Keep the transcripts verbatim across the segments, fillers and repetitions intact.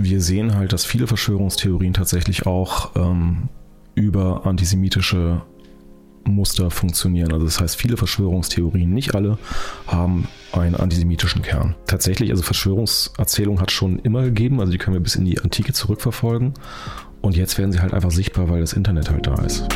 wir sehen halt, dass viele Verschwörungstheorien tatsächlich auch ähm, über antisemitische Muster funktionieren. Also das heißt, viele Verschwörungstheorien, nicht alle, haben einen antisemitischen Kern. Tatsächlich, also Verschwörungserzählung hat es schon immer gegeben, also die können wir bis in die Antike zurückverfolgen. Und jetzt werden sie halt einfach sichtbar, weil das Internet halt da ist.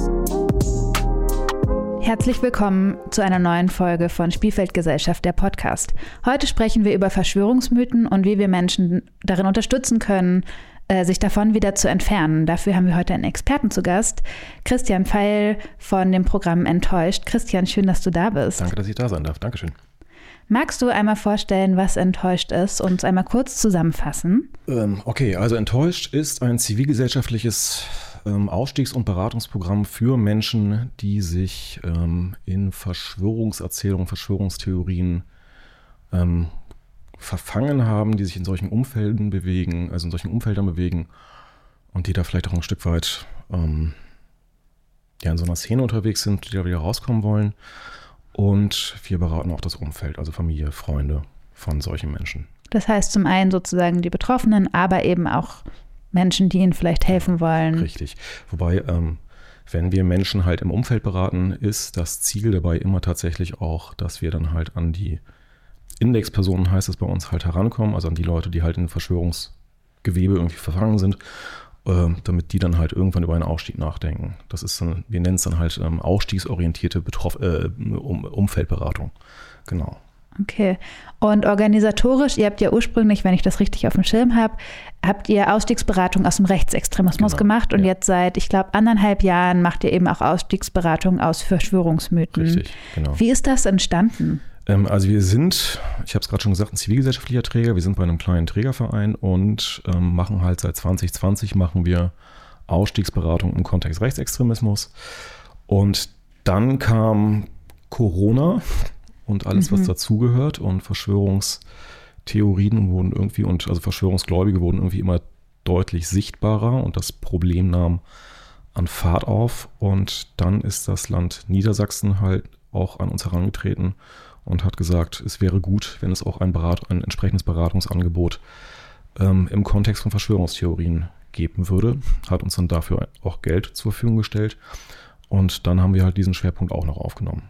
Herzlich willkommen zu einer neuen Folge von Spielfeldgesellschaft, der Podcast. Heute sprechen wir über Verschwörungsmythen und wie wir Menschen darin unterstützen können, sich davon wieder zu entfernen. Dafür haben wir heute einen Experten zu Gast, Christian Pfeil von dem Programm Enttäuscht. Christian, schön, dass du da bist. Danke, dass ich da sein darf. Dankeschön. Magst du einmal vorstellen, was Enttäuscht ist und uns einmal kurz zusammenfassen? Ähm, okay, also Enttäuscht ist ein zivilgesellschaftliches ähm, Ausstiegs- und Beratungsprogramm für Menschen, die sich ähm, in Verschwörungserzählungen, Verschwörungstheorien ähm, verfangen haben, die sich in solchen Umfelden bewegen, also in solchen Umfeldern bewegen und die da vielleicht auch ein Stück weit ähm, ja, in so einer Szene unterwegs sind, die da wieder rauskommen wollen. Und wir beraten auch das Umfeld, also Familie, Freunde von solchen Menschen. Das heißt zum einen sozusagen die Betroffenen, aber eben auch Menschen, die ihnen vielleicht helfen wollen. Richtig. Wobei, ähm, wenn wir Menschen halt im Umfeld beraten, ist das Ziel dabei immer tatsächlich auch, dass wir dann halt an die Indexpersonen, heißt es bei uns, halt herankommen, also an die Leute, die halt in Verschwörungsgewebe irgendwie verfangen sind, äh, damit die dann halt irgendwann über einen Ausstieg nachdenken. Das ist dann, wir nennen es dann halt ähm, ausstiegsorientierte Betroff- äh, um- Umfeldberatung. Genau. Okay. Und organisatorisch, ihr habt ja ursprünglich, wenn ich das richtig auf dem Schirm habe, habt ihr Ausstiegsberatung aus dem Rechtsextremismus genau. gemacht und ja. jetzt seit, ich glaube, anderthalb Jahren macht ihr eben auch Ausstiegsberatung aus Verschwörungsmythen. Richtig, genau. Wie ist das entstanden? Ähm, also wir sind, ich habe es gerade schon gesagt, ein zivilgesellschaftlicher Träger. Wir sind bei einem kleinen Trägerverein und ähm, machen halt seit zwanzig zwanzig machen wir Ausstiegsberatung im Kontext Rechtsextremismus. Und dann kam Corona und alles, mhm. was dazugehört, und Verschwörungstheorien wurden irgendwie und also Verschwörungsgläubige wurden irgendwie immer deutlich sichtbarer und das Problem nahm an Fahrt auf. Und dann ist das Land Niedersachsen halt auch an uns herangetreten und hat gesagt, es wäre gut, wenn es auch ein, Berat, ein entsprechendes Beratungsangebot ähm, im Kontext von Verschwörungstheorien geben würde. Hat uns dann dafür auch Geld zur Verfügung gestellt. Und dann haben wir halt diesen Schwerpunkt auch noch aufgenommen.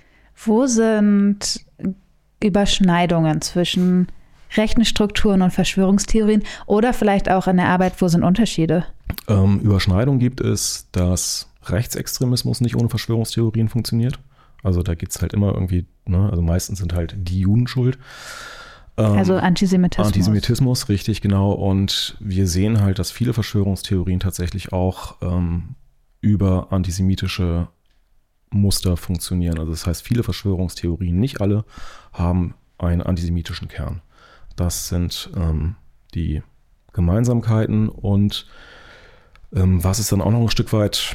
Wo sind Überschneidungen zwischen rechten Strukturen und Verschwörungstheorien oder vielleicht auch in der Arbeit, wo sind Unterschiede? Ähm, Überschneidung gibt es, dass Rechtsextremismus nicht ohne Verschwörungstheorien funktioniert. Also da geht es halt immer irgendwie, ne, also meistens sind halt die Juden schuld. Ähm, also Antisemitismus. Antisemitismus, richtig, genau. Und wir sehen halt, dass viele Verschwörungstheorien tatsächlich auch ähm, über antisemitische Muster funktionieren. Also das heißt, viele Verschwörungstheorien, nicht alle, haben einen antisemitischen Kern. Das sind ähm, die Gemeinsamkeiten und ähm, was es dann auch noch ein Stück weit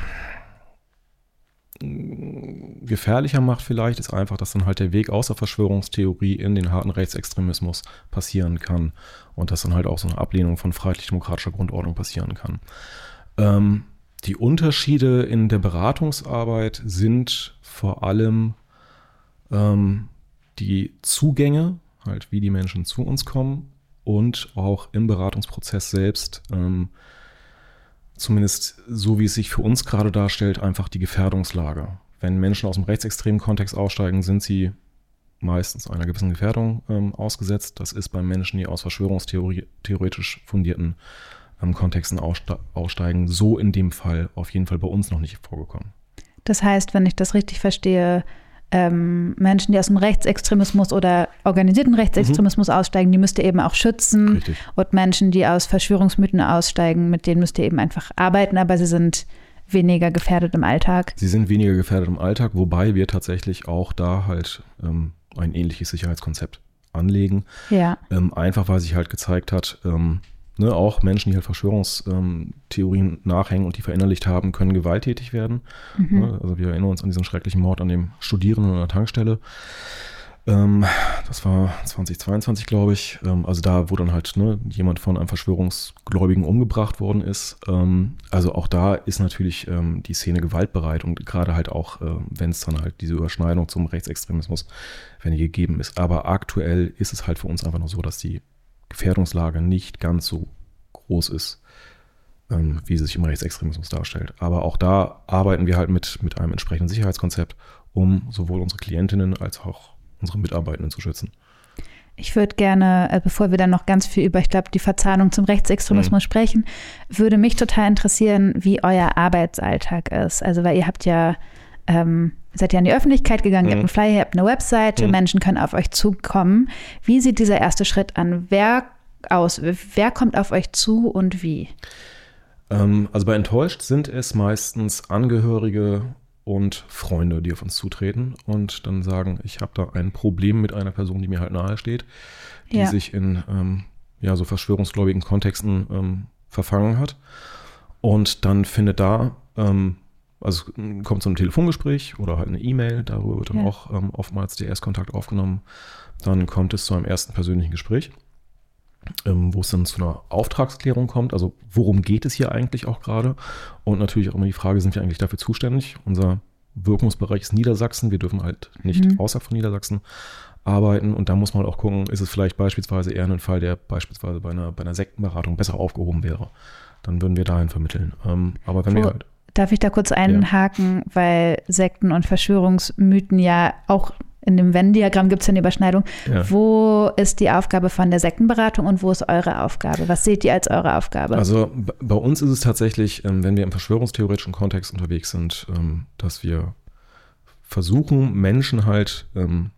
gefährlicher macht vielleicht, ist einfach, dass dann halt der Weg aus der Verschwörungstheorie in den harten Rechtsextremismus passieren kann und dass dann halt auch so eine Ablehnung von freiheitlich-demokratischer Grundordnung passieren kann. Ähm, die Unterschiede in der Beratungsarbeit sind vor allem ähm, die Zugänge, halt wie die Menschen zu uns kommen und auch im Beratungsprozess selbst ähm, zumindest so wie es sich für uns gerade darstellt, einfach die Gefährdungslage. Wenn Menschen aus dem rechtsextremen Kontext aussteigen, sind sie meistens einer gewissen Gefährdung ähm, ausgesetzt. Das ist bei Menschen, die aus verschwörungstheoretisch fundierten ähm, Kontexten ausste- aussteigen, so in dem Fall auf jeden Fall bei uns noch nicht vorgekommen. Das heißt, wenn ich das richtig verstehe, Ähm, Menschen, die aus dem Rechtsextremismus oder organisierten Rechtsextremismus mhm. aussteigen, die müsst ihr eben auch schützen. Richtig. Und Menschen, die aus Verschwörungsmythen aussteigen, mit denen müsst ihr eben einfach arbeiten, aber sie sind weniger gefährdet im Alltag. Sie sind weniger gefährdet im Alltag, wobei wir tatsächlich auch da halt ähm, ein ähnliches Sicherheitskonzept anlegen. Ja. Ähm, einfach, weil sich halt gezeigt hat, ähm, Ne, auch Menschen, die halt Verschwörungstheorien ähm, nachhängen und die verinnerlicht haben, können gewalttätig werden. Mhm. Ne, also wir erinnern uns an diesen schrecklichen Mord an dem Studierenden an der Tankstelle. Ähm, das war zweitausendzweiundzwanzig, glaube ich. Ähm, also da, wo dann halt ne, jemand von einem Verschwörungsgläubigen umgebracht worden ist. Ähm, also auch da ist natürlich ähm, die Szene gewaltbereit und gerade halt auch, äh, wenn es dann halt diese Überschneidung zum Rechtsextremismus, wenn die gegeben ist. Aber aktuell ist es halt für uns einfach noch so, dass die Gefährdungslage nicht ganz so groß ist, ähm, wie sie sich im Rechtsextremismus darstellt. Aber auch da arbeiten wir halt mit, mit einem entsprechenden Sicherheitskonzept, um sowohl unsere Klientinnen als auch unsere Mitarbeitenden zu schützen. Ich würde gerne, bevor wir dann noch ganz viel über, ich glaube, die Verzahnung zum Rechtsextremismus mhm. sprechen, würde mich total interessieren, wie euer Arbeitsalltag ist. Also, weil ihr habt ja, ähm, seid ja in die Öffentlichkeit gegangen, mhm. ihr habt einen Flyer, ihr habt eine Webseite, mhm. Menschen können auf euch zukommen. Wie sieht dieser erste Schritt an? Wer aus? Wer kommt auf euch zu und wie? Ähm, also bei Enttäuscht sind es meistens Angehörige und Freunde, die auf uns zutreten und dann sagen, ich habe da ein Problem mit einer Person, die mir halt nahe steht, die ja. sich in ähm, ja, so verschwörungsgläubigen Kontexten ähm, verfangen hat. Und dann findet da, ähm, also kommt zu einem Telefongespräch oder halt eine E-Mail, darüber wird dann ja. auch ähm, oftmals der Erstkontakt aufgenommen. Dann kommt es zu einem ersten persönlichen Gespräch, ähm, wo es dann zu einer Auftragsklärung kommt. Also worum geht es hier eigentlich auch gerade? Und natürlich auch immer die Frage, sind wir eigentlich dafür zuständig? Unser Wirkungsbereich ist Niedersachsen. Wir dürfen halt nicht mhm. außerhalb von Niedersachsen arbeiten. Und da muss man halt auch gucken, ist es vielleicht beispielsweise eher ein Fall, der beispielsweise bei einer, bei einer Sektenberatung besser aufgehoben wäre. Dann würden wir dahin vermitteln. Ähm, aber wenn Wo, wir halt... Darf ich da kurz einhaken, ja. weil Sekten und Verschwörungsmythen ja auch in dem Venn-Diagramm gibt es ja eine Überschneidung. Ja. Wo ist die Aufgabe von der Sektenberatung und wo ist eure Aufgabe? Was seht ihr als eure Aufgabe? Also b- bei uns ist es tatsächlich, ähm, wenn wir im verschwörungstheoretischen Kontext unterwegs sind, ähm, dass wir versuchen, Menschen halt ähm,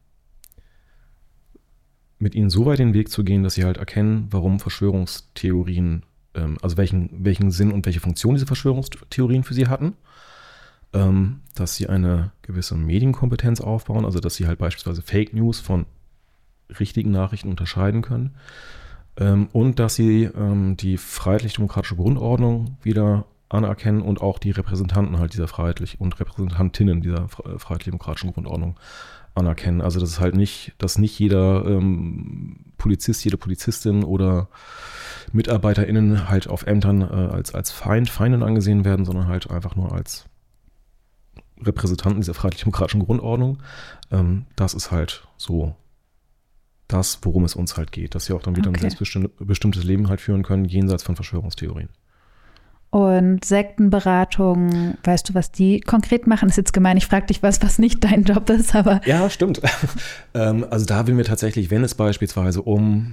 mit ihnen so weit den Weg zu gehen, dass sie halt erkennen, warum Verschwörungstheorien, ähm, also welchen, welchen Sinn und welche Funktion diese Verschwörungstheorien für sie hatten. Ähm, dass sie eine gewisse Medienkompetenz aufbauen, also dass sie halt beispielsweise Fake News von richtigen Nachrichten unterscheiden können ähm, und dass sie ähm, die freiheitlich-demokratische Grundordnung wieder anerkennen und auch die Repräsentanten halt dieser freiheitlich und Repräsentantinnen dieser freiheitlich-demokratischen Grundordnung anerkennen. Also das ist halt nicht, dass nicht jeder ähm, Polizist, jede Polizistin oder MitarbeiterInnen halt auf Ämtern äh, als, als Feind, Feindin angesehen werden, sondern halt einfach nur als Repräsentanten dieser freiheitlich-demokratischen Grundordnung. Ähm, das ist halt so das, worum es uns halt geht, dass sie auch dann wieder okay. ein selbstbestimmtes Leben halt führen können, jenseits von Verschwörungstheorien. Und Sektenberatung, weißt du, was die konkret machen? Ist jetzt gemein, ich frage dich was, was nicht dein Job ist, aber... Ja, stimmt. ähm, also da will wir tatsächlich, wenn es beispielsweise um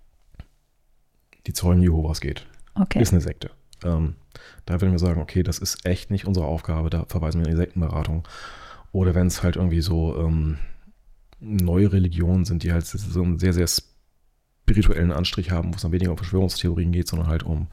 die Zeugen Jehovas geht, okay. ist eine Sekte. Ähm, Da würden wir sagen, okay, das ist echt nicht unsere Aufgabe, da verweisen wir in die Sektenberatung. Oder wenn es halt irgendwie so ähm, neue Religionen sind, die halt so einen sehr, sehr spirituellen Anstrich haben, wo es dann weniger um Verschwörungstheorien geht, sondern halt um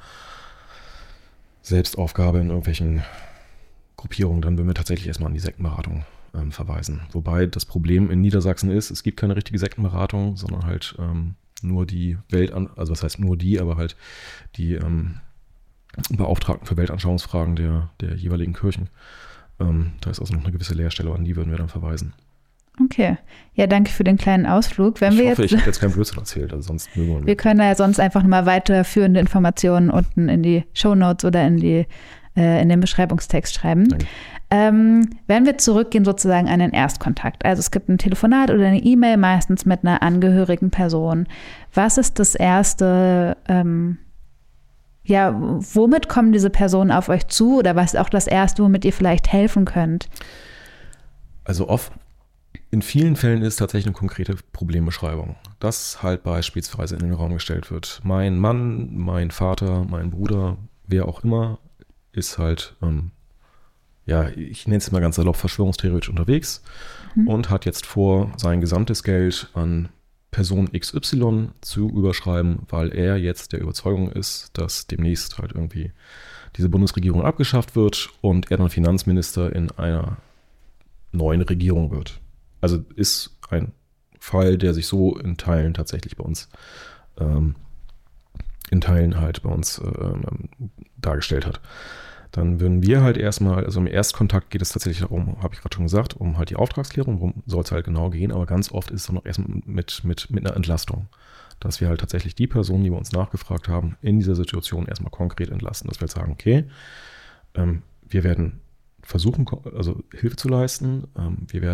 Selbstaufgabe in irgendwelchen Gruppierungen, dann würden wir tatsächlich erstmal an die Sektenberatung ähm, verweisen. Wobei das Problem in Niedersachsen ist, es gibt keine richtige Sektenberatung, sondern halt ähm, nur die Welt, also was heißt nur die, aber halt die ähm, Beauftragten für Weltanschauungsfragen der, der jeweiligen Kirchen. Ähm, da ist also noch eine gewisse Leerstelle, an die würden wir dann verweisen. Okay. Ja, danke für den kleinen Ausflug. Wenn ich wir hoffe, jetzt, ich habe jetzt keinen Blödsinn erzählt, also sonst mögen wir Wir können da ja sonst einfach mal weiterführende Informationen unten in die Shownotes oder in, die, äh, in den Beschreibungstext schreiben. Ähm, wenn wir zurückgehen sozusagen an den Erstkontakt, also es gibt ein Telefonat oder eine E-Mail, meistens mit einer angehörigen Person. Was ist das Erste, ähm, ja, womit kommen diese Personen auf euch zu oder was ist auch das Erste, womit ihr vielleicht helfen könnt? Also oft, in vielen Fällen ist tatsächlich eine konkrete Problembeschreibung, dass halt beispielsweise in den Raum gestellt wird, mein Mann, mein Vater, mein Bruder, wer auch immer, ist halt, ähm, ja, ich nenne es mal ganz salopp, verschwörungstheoretisch unterwegs mhm. und hat jetzt vor, sein gesamtes Geld an Person X Y zu überschreiben, weil er jetzt der Überzeugung ist, dass demnächst halt irgendwie diese Bundesregierung abgeschafft wird und er dann Finanzminister in einer neuen Regierung wird. Also ist ein Fall, der sich so in Teilen tatsächlich bei uns ähm, in Teilen halt bei uns ähm, dargestellt hat. Dann würden wir halt erstmal, also im Erstkontakt geht es tatsächlich darum, habe ich gerade schon gesagt, um halt die Auftragsklärung, worum soll es halt genau gehen, aber ganz oft ist es dann auch erstmal mit, mit, mit einer Entlastung, dass wir halt tatsächlich die Personen, die wir uns nachgefragt haben, in dieser Situation erstmal konkret entlasten, dass wir halt sagen, okay, ähm, wir werden versuchen, also Hilfe zu leisten, ähm, wir werden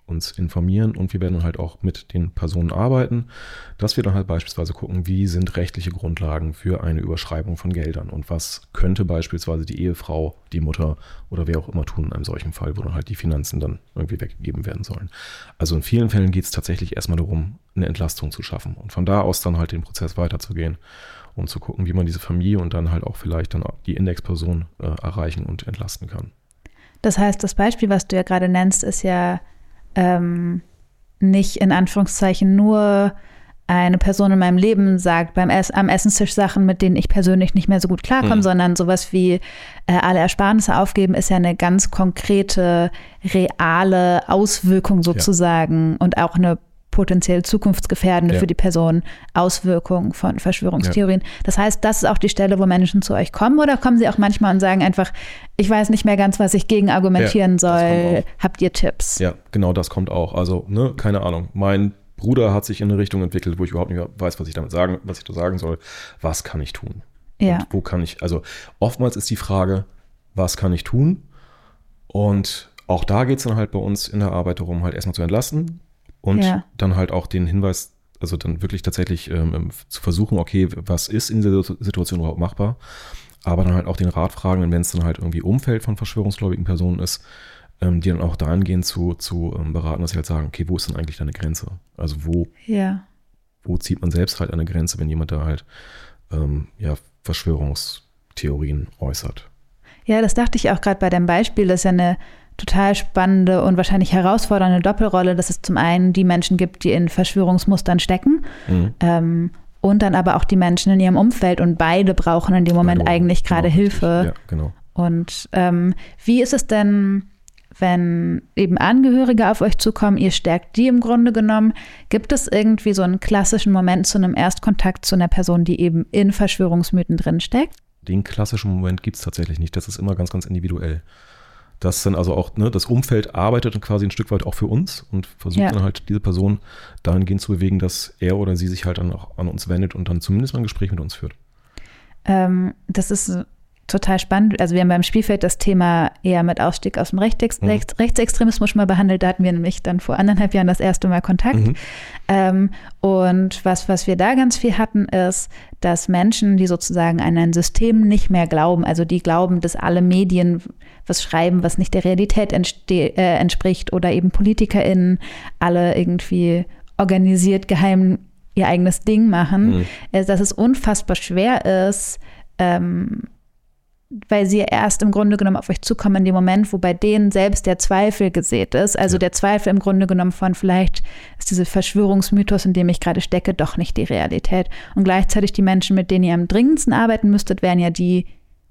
uns informieren und wir werden dann halt auch mit den Personen arbeiten, dass wir dann halt beispielsweise gucken, wie sind rechtliche Grundlagen für eine Überschreibung von Geldern und was könnte beispielsweise die Ehefrau, die Mutter oder wer auch immer tun in einem solchen Fall, wo dann halt die Finanzen dann irgendwie weggegeben werden sollen. Also in vielen Fällen geht es tatsächlich erstmal darum, eine Entlastung zu schaffen und von da aus dann halt den Prozess weiterzugehen, um zu gucken, wie man diese Familie und dann halt auch vielleicht dann die Indexperson äh, erreichen und entlasten kann. Das heißt, das Beispiel, was du ja gerade nennst, ist ja ähm, nicht in Anführungszeichen nur eine Person in meinem Leben sagt beim Ess- am Essenstisch Sachen, mit denen ich persönlich nicht mehr so gut klarkomme, mhm. sondern sowas wie äh, alle Ersparnisse aufgeben ist ja eine ganz konkrete, reale Auswirkung sozusagen ja. und auch eine potenziell zukunftsgefährdende ja. für die Person Auswirkungen von Verschwörungstheorien. Ja. Das heißt, das ist auch die Stelle, wo Menschen zu euch kommen, oder kommen sie auch manchmal und sagen einfach, ich weiß nicht mehr ganz, was ich gegen argumentieren ja, soll, habt ihr Tipps? Ja, genau, das kommt auch. Also, ne, keine Ahnung, mein Bruder hat sich in eine Richtung entwickelt, wo ich überhaupt nicht mehr weiß, was ich damit sagen, was ich da sagen soll. Was kann ich tun? Ja. Und wo kann ich, also oftmals ist die Frage, was kann ich tun? Und auch da geht es dann halt bei uns in der Arbeit darum, halt erstmal zu entlasten. Und ja. dann halt auch den Hinweis, also dann wirklich tatsächlich ähm, zu versuchen, okay, was ist in dieser Situation überhaupt machbar? Aber dann halt auch den Rat fragen, wenn es dann halt irgendwie Umfeld von verschwörungsgläubigen Personen ist, ähm, die dann auch dahingehend zu, zu ähm, beraten, dass sie halt sagen, okay, wo ist denn eigentlich deine Grenze? Also wo, ja. wo zieht man selbst halt eine Grenze, wenn jemand da halt ähm, ja, Verschwörungstheorien äußert? Ja, das dachte ich auch gerade bei dem Beispiel, das ist ja eine total spannende und wahrscheinlich herausfordernde Doppelrolle, dass es zum einen die Menschen gibt, die in Verschwörungsmustern stecken mhm. ähm, und dann aber auch die Menschen in ihrem Umfeld, und beide brauchen in dem Moment beide eigentlich gerade genau, Hilfe. Ja, genau. Und ähm, wie ist es denn, wenn eben Angehörige auf euch zukommen, ihr stärkt die im Grunde genommen, gibt es irgendwie so einen klassischen Moment zu einem Erstkontakt zu einer Person, die eben in Verschwörungsmythen drinsteckt? Den klassischen Moment gibt es tatsächlich nicht, das ist immer ganz, ganz individuell. Das dann also auch, ne, das Umfeld arbeitet dann quasi ein Stück weit auch für uns und versucht ja. dann halt diese Person dahingehend zu bewegen, dass er oder sie sich halt dann auch an uns wendet und dann zumindest mal ein Gespräch mit uns führt. Ähm, das ist total spannend. Also wir haben beim Spielfeld das Thema eher mit Ausstieg aus dem Rechtex- mhm. Rechtsextremismus schon mal behandelt. Da hatten wir nämlich dann vor anderthalb Jahren das erste Mal Kontakt. Mhm. Ähm, und was, was wir da ganz viel hatten, ist, dass Menschen, die sozusagen an ein System nicht mehr glauben, also die glauben, dass alle Medien was schreiben, was nicht der Realität entste- äh, entspricht, oder eben PolitikerInnen alle irgendwie organisiert, geheim ihr eigenes Ding machen, mhm. ist, dass es unfassbar schwer ist, ähm, weil sie erst im Grunde genommen auf euch zukommen in dem Moment, wo bei denen selbst der Zweifel gesät ist. Also ja. der Zweifel im Grunde genommen von, vielleicht ist dieser Verschwörungsmythos, in dem ich gerade stecke, doch nicht die Realität. Und gleichzeitig die Menschen, mit denen ihr am dringendsten arbeiten müsstet, wären ja die,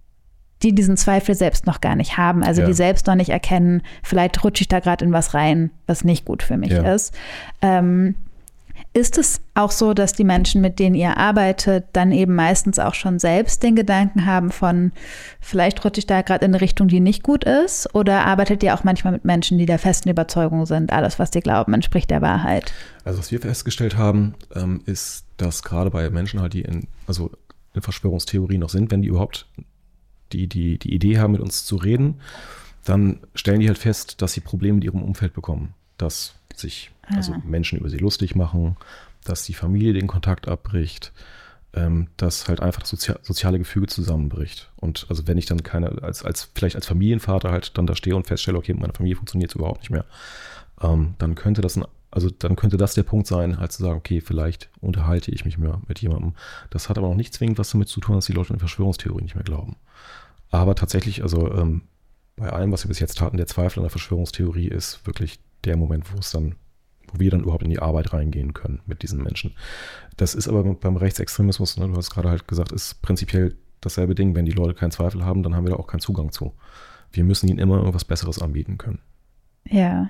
die diesen Zweifel selbst noch gar nicht haben. Also ja. die selbst noch nicht erkennen, vielleicht rutsche ich da gerade in was rein, was nicht gut für mich ja. ist. Ähm, Ist es auch so, dass die Menschen, mit denen ihr arbeitet, dann eben meistens auch schon selbst den Gedanken haben von, vielleicht rutsche ich da gerade in eine Richtung, die nicht gut ist? Oder arbeitet ihr auch manchmal mit Menschen, die der festen Überzeugung sind, alles, was sie glauben, entspricht der Wahrheit? Also was wir festgestellt haben, ähm, ist, dass gerade bei Menschen halt, die in, also in Verschwörungstheorien noch sind, wenn die überhaupt die, die, die Idee haben, mit uns zu reden, dann stellen die halt fest, dass sie Probleme mit ihrem Umfeld bekommen. Dass sich also Menschen über sie lustig machen, dass die Familie den Kontakt abbricht, ähm, dass halt einfach das Sozi- soziale Gefüge zusammenbricht. Und also wenn ich dann keine, als, als vielleicht als Familienvater halt dann da stehe und feststelle, okay, mit meiner Familie funktioniert es überhaupt nicht mehr, ähm, dann könnte das ein, also dann könnte das der Punkt sein, halt zu sagen, okay, vielleicht unterhalte ich mich mehr mit jemandem. Das hat aber noch nicht zwingend was damit zu tun, dass die Leute in Verschwörungstheorien nicht mehr glauben. Aber tatsächlich, also ähm, bei allem, was wir bis jetzt hatten, der Zweifel an der Verschwörungstheorie ist wirklich der Moment, wo es dann, wo wir dann überhaupt in die Arbeit reingehen können mit diesen Menschen. Das ist aber beim Rechtsextremismus, ne, du hast gerade halt gesagt, ist prinzipiell dasselbe Ding. Wenn die Leute keinen Zweifel haben, dann haben wir da auch keinen Zugang zu. Wir müssen ihnen immer irgendwas Besseres anbieten können. Ja,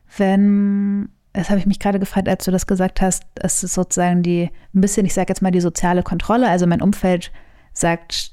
wenn, das habe ich mich gerade gefragt, als du das gesagt hast, es ist sozusagen die, ein bisschen, ich sage jetzt mal, die soziale Kontrolle. Also mein Umfeld sagt,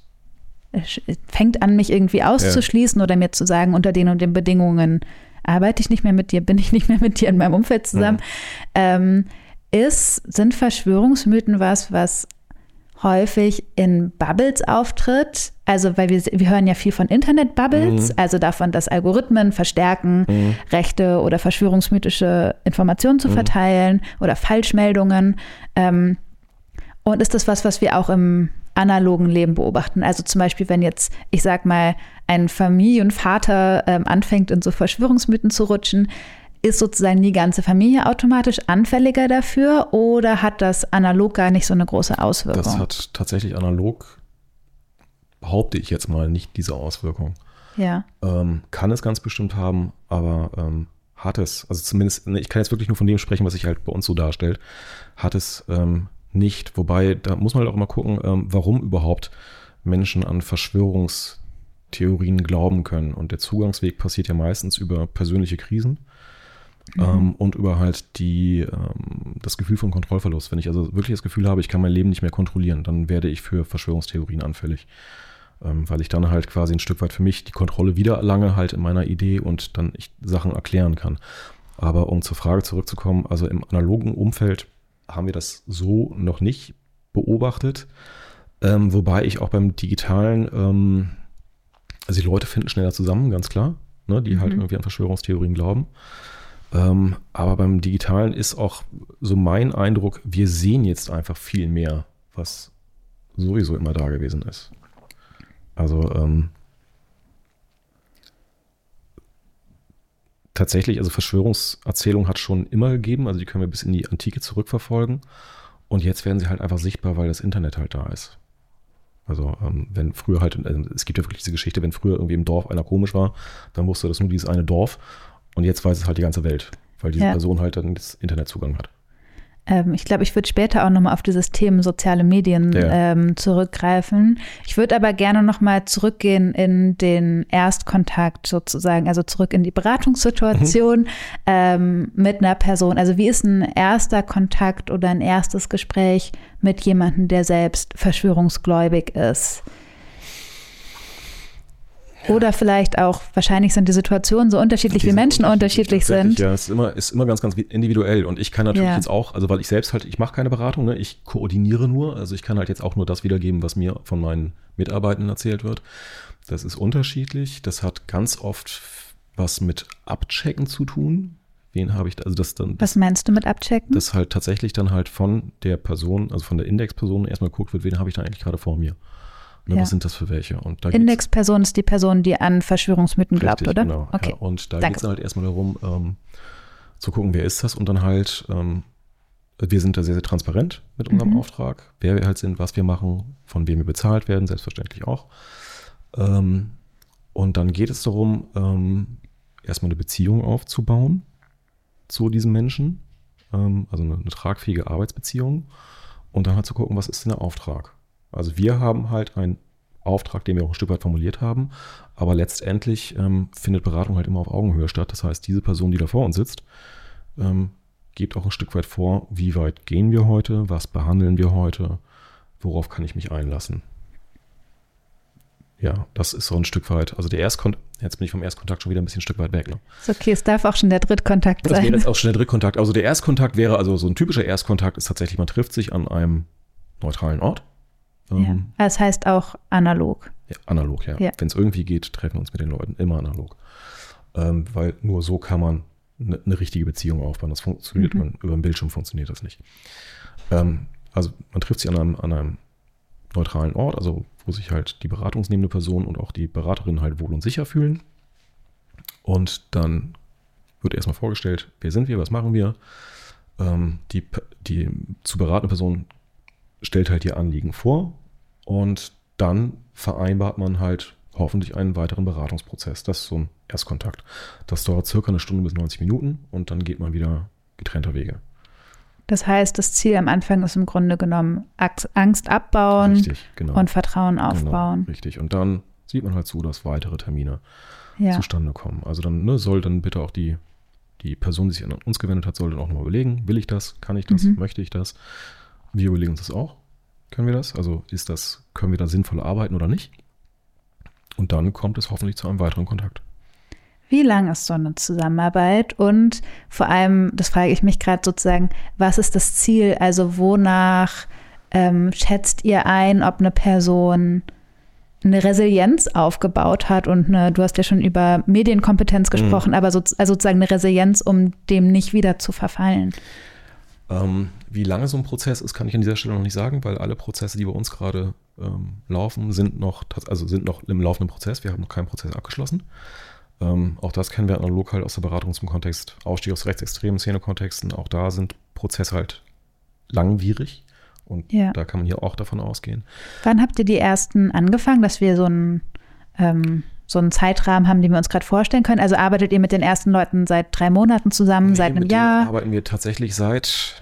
fängt an, mich irgendwie auszuschließen ja. oder mir zu sagen, unter den und den Bedingungen arbeite ich nicht mehr mit dir, bin ich nicht mehr mit dir in meinem Umfeld zusammen, ja. ähm, ist, sind Verschwörungsmythen was, was häufig in Bubbles auftritt, also weil wir, wir hören ja viel von Internet-Bubbles, mhm. also davon, dass Algorithmen verstärken, mhm. rechte oder verschwörungsmythische Informationen zu mhm. verteilen oder Falschmeldungen. Ähm, und ist das was, was wir auch im analogen Leben beobachten? Also zum Beispiel, wenn jetzt, ich sag mal, ein Familienvater ähm, anfängt, in so Verschwörungsmythen zu rutschen, ist sozusagen die ganze Familie automatisch anfälliger dafür oder hat das analog gar nicht so eine große Auswirkung? Das hat tatsächlich analog, behaupte ich jetzt mal, nicht diese Auswirkung. Ja. Ähm, kann es ganz bestimmt haben, aber ähm, hat es, also zumindest, ich kann jetzt wirklich nur von dem sprechen, was sich halt bei uns so darstellt, hat es ähm, nicht. Wobei, da muss man halt auch immer gucken, ähm, warum überhaupt Menschen an Verschwörungstheorien glauben können. Und der Zugangsweg passiert ja meistens über persönliche Krisen. Mhm. Ähm, und über halt die, ähm, das Gefühl von Kontrollverlust. Wenn ich also wirklich das Gefühl habe, ich kann mein Leben nicht mehr kontrollieren, dann werde ich für Verschwörungstheorien anfällig. Ähm, weil ich dann halt quasi ein Stück weit für mich die Kontrolle wieder erlange halt in meiner Idee und dann ich Sachen erklären kann. Aber um zur Frage zurückzukommen, also im analogen Umfeld haben wir das so noch nicht beobachtet. Ähm, wobei ich auch beim Digitalen, ähm, also die Leute finden schneller zusammen, ganz klar, ne, die mhm. halt irgendwie an Verschwörungstheorien glauben. Ähm, aber beim Digitalen ist auch so mein Eindruck, wir sehen jetzt einfach viel mehr, was sowieso immer da gewesen ist. Also ähm, tatsächlich, also Verschwörungserzählung hat schon immer gegeben, also die können wir bis in die Antike zurückverfolgen und jetzt werden sie halt einfach sichtbar, weil das Internet halt da ist. Also ähm, wenn früher halt, also es gibt ja wirklich diese Geschichte, wenn früher irgendwie im Dorf einer komisch war, dann wusste das nur dieses eine Dorf. Und jetzt weiß es halt die ganze Welt, weil diese ja. Person halt dann das Internetzugang hat. Ähm, ich glaube, ich würde später auch nochmal auf dieses Thema soziale Medien ja. ähm, zurückgreifen. Ich würde aber gerne nochmal zurückgehen in den Erstkontakt sozusagen, also zurück in die Beratungssituation mhm. ähm, mit einer Person. Also wie ist ein erster Kontakt oder ein erstes Gespräch mit jemandem, der selbst verschwörungsgläubig ist? Oder vielleicht auch, wahrscheinlich sind die Situationen so unterschiedlich, die wie Menschen unterschiedlich, unterschiedlich sind. Ja, es ist immer, ist immer ganz, ganz individuell. Und ich kann natürlich ja. jetzt auch, also weil ich selbst halt, ich mache keine Beratung, ne? Ich koordiniere nur. Also ich kann halt jetzt auch nur das wiedergeben, was mir von meinen Mitarbeitenden erzählt wird. Das ist unterschiedlich. Das hat ganz oft was mit Abchecken zu tun. Wen habe ich da? Also das dann. Was meinst du mit Abchecken? Dass halt tatsächlich dann halt von der Person, also von der Indexperson erstmal geguckt wird, wen habe ich da eigentlich gerade vor mir. Ne, ja. Was sind das für welche? Und da Indexperson ist die Person, die an Verschwörungsmythen glaubt, richtig, oder? Genau. Okay. Ja. Und da geht es halt erstmal darum, ähm, zu gucken, wer ist das und dann halt, ähm, wir sind da sehr, sehr transparent mit unserem mhm. Auftrag, wer wir halt sind, was wir machen, von wem wir bezahlt werden, selbstverständlich auch. Ähm, und dann geht es darum, ähm, erstmal eine Beziehung aufzubauen zu diesem Menschen, ähm, also eine, eine tragfähige Arbeitsbeziehung und dann halt zu gucken, was ist denn der Auftrag? Also wir haben halt einen Auftrag, den wir auch ein Stück weit formuliert haben, aber letztendlich ähm, findet Beratung halt immer auf Augenhöhe statt. Das heißt, diese Person, die da vor uns sitzt, ähm, gibt auch ein Stück weit vor, wie weit gehen wir heute, was behandeln wir heute, worauf kann ich mich einlassen. Ja, das ist so ein Stück weit, also der Erstkontakt, jetzt bin ich vom Erstkontakt schon wieder ein bisschen ein Stück weit weg. Ne? Ist okay, es darf auch schon der Drittkontakt sein. Das wäre jetzt auch schon der Drittkontakt. Also der Erstkontakt wäre, also so ein typischer Erstkontakt ist tatsächlich, man trifft sich an einem neutralen Ort. Ja. Das heißt auch analog. Ja, analog, ja. ja. Wenn es irgendwie geht, treffen wir uns mit den Leuten immer analog. Ähm, weil nur so kann man eine ne richtige Beziehung aufbauen. Das funktioniert, mhm. man, über den Bildschirm funktioniert das nicht. Ähm, also man trifft sich an einem, an einem neutralen Ort, also wo sich halt die beratungsnehmende Person und auch die Beraterin halt wohl und sicher fühlen. Und dann wird erstmal vorgestellt, wer sind wir, was machen wir. Ähm, die, die zu beratende Person stellt halt ihr Anliegen vor und dann vereinbart man halt hoffentlich einen weiteren Beratungsprozess. Das ist so ein Erstkontakt. Das dauert circa eine Stunde bis neunzig Minuten und dann geht man wieder getrennter Wege. Das heißt, das Ziel am Anfang ist im Grunde genommen Angst abbauen richtig, genau. und Vertrauen aufbauen. Genau, richtig. Und dann sieht man halt zu, dass weitere Termine ja. zustande kommen. Also dann ne, soll dann bitte auch die, die Person, die sich an uns gewendet hat, soll dann auch nochmal überlegen, will ich das, kann ich das, mhm. möchte ich das? Wir überlegen uns das auch. Können wir das? Also ist das, können wir da sinnvoll arbeiten oder nicht? Und dann kommt es hoffentlich zu einem weiteren Kontakt. Wie lang ist so eine Zusammenarbeit? Und vor allem, das frage ich mich gerade sozusagen, was ist das Ziel? Also wonach ähm, schätzt ihr ein, ob eine Person eine Resilienz aufgebaut hat und eine, du hast ja schon über Medienkompetenz gesprochen, mhm. aber so, also sozusagen eine Resilienz, um dem nicht wieder zu verfallen. Ähm, wie lange so ein Prozess ist, kann ich an dieser Stelle noch nicht sagen, weil alle Prozesse, die bei uns gerade ähm, laufen, sind noch, also sind noch im laufenden Prozess. Wir haben noch keinen Prozess abgeschlossen. Ähm, auch das kennen wir analog halt aus der Beratung zum Kontext Ausstieg aus rechtsextremen Szenekontexten. Auch da sind Prozesse halt langwierig und ja. da kann man hier auch davon ausgehen. Wann habt ihr die ersten angefangen, dass wir so einen, ähm, so einen Zeitrahmen haben, den wir uns gerade vorstellen können? Also arbeitet ihr mit den ersten Leuten seit drei Monaten zusammen, nee, seit einem mit Jahr? Denen arbeiten wir tatsächlich seit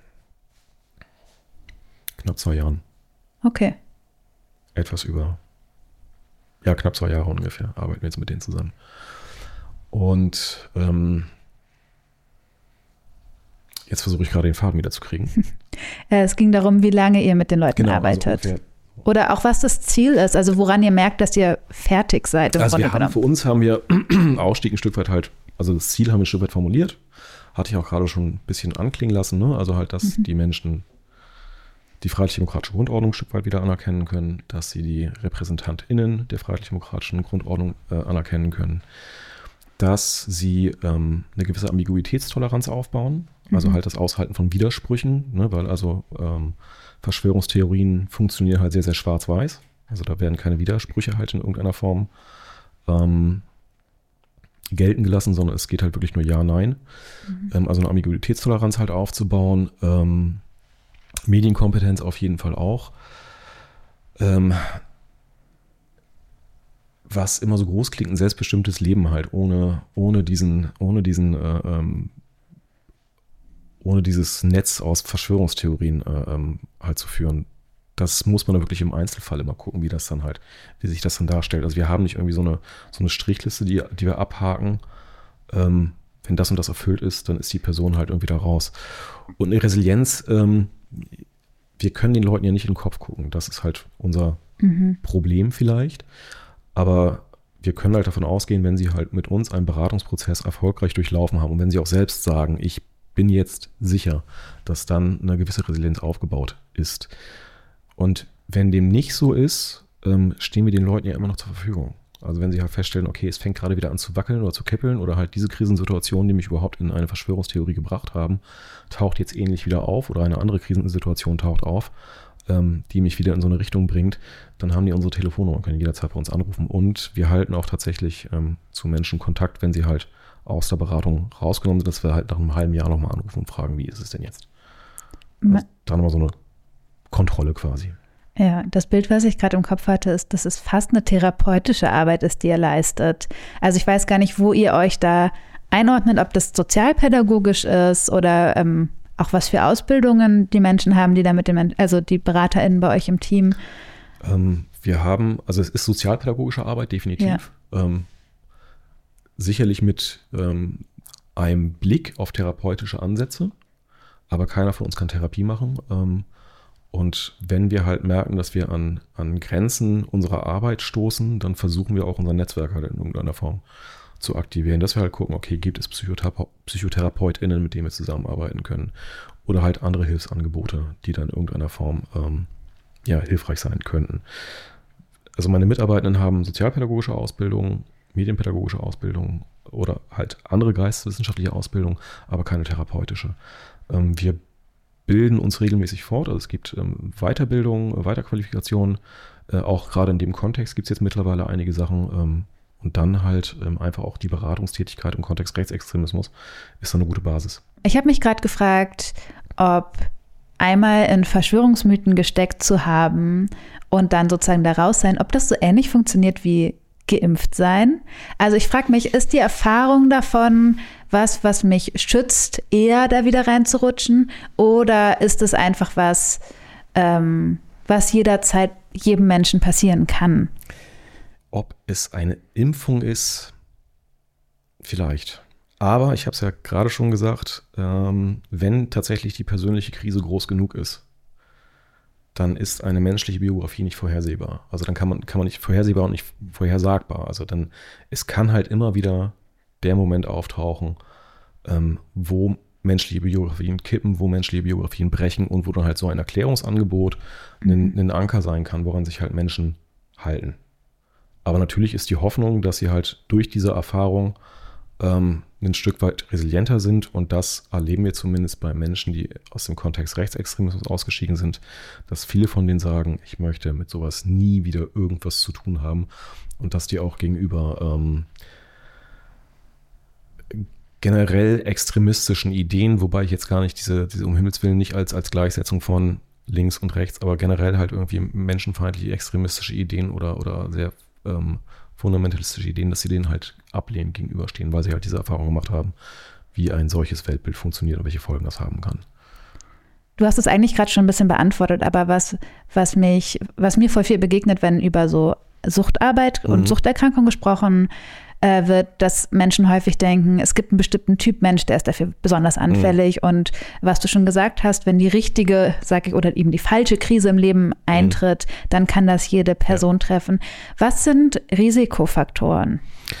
knapp zwei Jahren. Okay. Etwas über, ja, knapp zwei Jahre ungefähr arbeiten wir jetzt mit denen zusammen. Und ähm, jetzt versuche ich gerade den Faden wieder zu kriegen. Es ging darum, wie lange ihr mit den Leuten genau, arbeitet. Also Oder auch was das Ziel ist, also woran ihr merkt, dass ihr fertig seid. Also wir haben, für uns haben wir Ausstieg ein Stück weit halt, also das Ziel haben wir ein Stück weit formuliert. Hatte ich auch gerade schon ein bisschen anklingen lassen, ne? Also halt, dass mhm. die Menschen die freiheitlich-demokratische Grundordnung ein Stück weit wieder anerkennen können, dass sie die RepräsentantInnen der freiheitlich-demokratischen Grundordnung äh, anerkennen können, dass sie ähm, eine gewisse Ambiguitätstoleranz aufbauen, also mhm. halt das Aushalten von Widersprüchen, ne? Weil also ähm, Verschwörungstheorien funktionieren halt sehr, sehr schwarz-weiß, also da werden keine Widersprüche halt in irgendeiner Form ähm, gelten gelassen, sondern es geht halt wirklich nur Ja, Nein, mhm. ähm, also eine Ambiguitätstoleranz halt aufzubauen, ähm, Medienkompetenz auf jeden Fall auch. Ähm, was immer so groß klingt, ein selbstbestimmtes Leben halt, ohne, ohne diesen, ohne diesen, äh, ähm, ohne dieses Netz aus Verschwörungstheorien äh, ähm, halt zu führen. Das muss man da wirklich im Einzelfall immer gucken, wie das dann halt, wie sich das dann darstellt. Also wir haben nicht irgendwie so eine, so eine Strichliste, die, die wir abhaken. Ähm, wenn das und das erfüllt ist, dann ist die Person halt irgendwie da raus. Und eine Resilienz, ähm, wir können den Leuten ja nicht in den Kopf gucken. Das ist halt unser mhm. Problem vielleicht. Aber wir können halt davon ausgehen, wenn sie halt mit uns einen Beratungsprozess erfolgreich durchlaufen haben und wenn sie auch selbst sagen, ich bin jetzt sicher, dass dann eine gewisse Resilienz aufgebaut ist. Und wenn dem nicht so ist, ähm, stehen wir den Leuten ja immer noch zur Verfügung. Also wenn sie halt feststellen, okay, es fängt gerade wieder an zu wackeln oder zu kippeln oder halt diese Krisensituation, die mich überhaupt in eine Verschwörungstheorie gebracht haben, taucht jetzt ähnlich wieder auf oder eine andere Krisensituation taucht auf, ähm, die mich wieder in so eine Richtung bringt, dann haben die unsere Telefonnummer und können jederzeit bei uns anrufen. Und wir halten auch tatsächlich ähm, zu Menschen Kontakt, wenn sie halt aus der Beratung rausgenommen sind, dass wir halt nach einem halben Jahr nochmal anrufen und fragen, wie ist es denn jetzt? Also da nochmal so eine Kontrolle quasi. Ja, das Bild, was ich gerade im Kopf hatte, ist, dass es fast eine therapeutische Arbeit ist, die ihr leistet. Also ich weiß gar nicht, wo ihr euch da einordnet, ob das sozialpädagogisch ist oder ähm, auch was für Ausbildungen die Menschen haben, die da mit den, also die BeraterInnen bei euch im Team. Ähm, wir haben, also es ist sozialpädagogische Arbeit, definitiv. Ja. Ähm, sicherlich mit ähm, einem Blick auf therapeutische Ansätze, aber keiner von uns kann Therapie machen. Ähm, Und wenn wir halt merken, dass wir an, an Grenzen unserer Arbeit stoßen, dann versuchen wir auch unser Netzwerk halt in irgendeiner Form zu aktivieren, dass wir halt gucken, okay, gibt es Psychothera- PsychotherapeutInnen, mit denen wir zusammenarbeiten können oder halt andere Hilfsangebote, die dann in irgendeiner Form ähm, ja, hilfreich sein könnten. Also meine Mitarbeitenden haben sozialpädagogische Ausbildung, medienpädagogische Ausbildung oder halt andere geisteswissenschaftliche Ausbildung, aber keine therapeutische. Ähm, wir bilden uns regelmäßig fort. Also es gibt ähm, Weiterbildung, Weiterqualifikationen. Äh, auch gerade in dem Kontext gibt es jetzt mittlerweile einige Sachen. Ähm, und dann halt ähm, einfach auch die Beratungstätigkeit im Kontext Rechtsextremismus ist so eine gute Basis. Ich habe mich gerade gefragt, ob einmal in Verschwörungsmythen gesteckt zu haben und dann sozusagen da raus sein, ob das so ähnlich funktioniert wie geimpft sein. Also ich frage mich, ist die Erfahrung davon was, was mich schützt, eher da wieder reinzurutschen? Oder ist es einfach was, ähm, was jederzeit jedem Menschen passieren kann? Ob es eine Impfung ist, vielleicht. Aber ich habe es ja gerade schon gesagt, ähm, wenn tatsächlich die persönliche Krise groß genug ist, dann ist eine menschliche Biografie nicht vorhersehbar. Also dann kann man, kann man nicht vorhersehbar und nicht vorhersagbar. Also dann, es kann halt immer wieder der Moment auftauchen, ähm, wo menschliche Biografien kippen, wo menschliche Biografien brechen und wo dann halt so ein Erklärungsangebot mhm. ein, ein Anker sein kann, woran sich halt Menschen halten. Aber natürlich ist die Hoffnung, dass sie halt durch diese Erfahrung ähm, ein Stück weit resilienter sind. Und das erleben wir zumindest bei Menschen, die aus dem Kontext Rechtsextremismus ausgestiegen sind, dass viele von denen sagen, ich möchte mit sowas nie wieder irgendwas zu tun haben. Und dass die auch gegenüber ähm, generell extremistischen Ideen, wobei ich jetzt gar nicht diese, diese um Himmels Willen nicht als, als Gleichsetzung von links und rechts, aber generell halt irgendwie menschenfeindliche extremistische Ideen oder, oder sehr ähm, fundamentalistische Ideen, dass sie denen halt ablehnend gegenüberstehen, weil sie halt diese Erfahrung gemacht haben, wie ein solches Weltbild funktioniert und welche Folgen das haben kann. Du hast es eigentlich gerade schon ein bisschen beantwortet, aber was, was mich, was mir voll viel begegnet, wenn über so Suchtarbeit und mhm. Suchterkrankung gesprochen äh, wird, dass Menschen häufig denken, es gibt einen bestimmten Typ Mensch, der ist dafür besonders anfällig. Mhm. Und was du schon gesagt hast, wenn die richtige, sag ich, oder eben die falsche Krise im Leben eintritt, mhm. dann kann das jede Person ja. treffen. Was sind Risikofaktoren?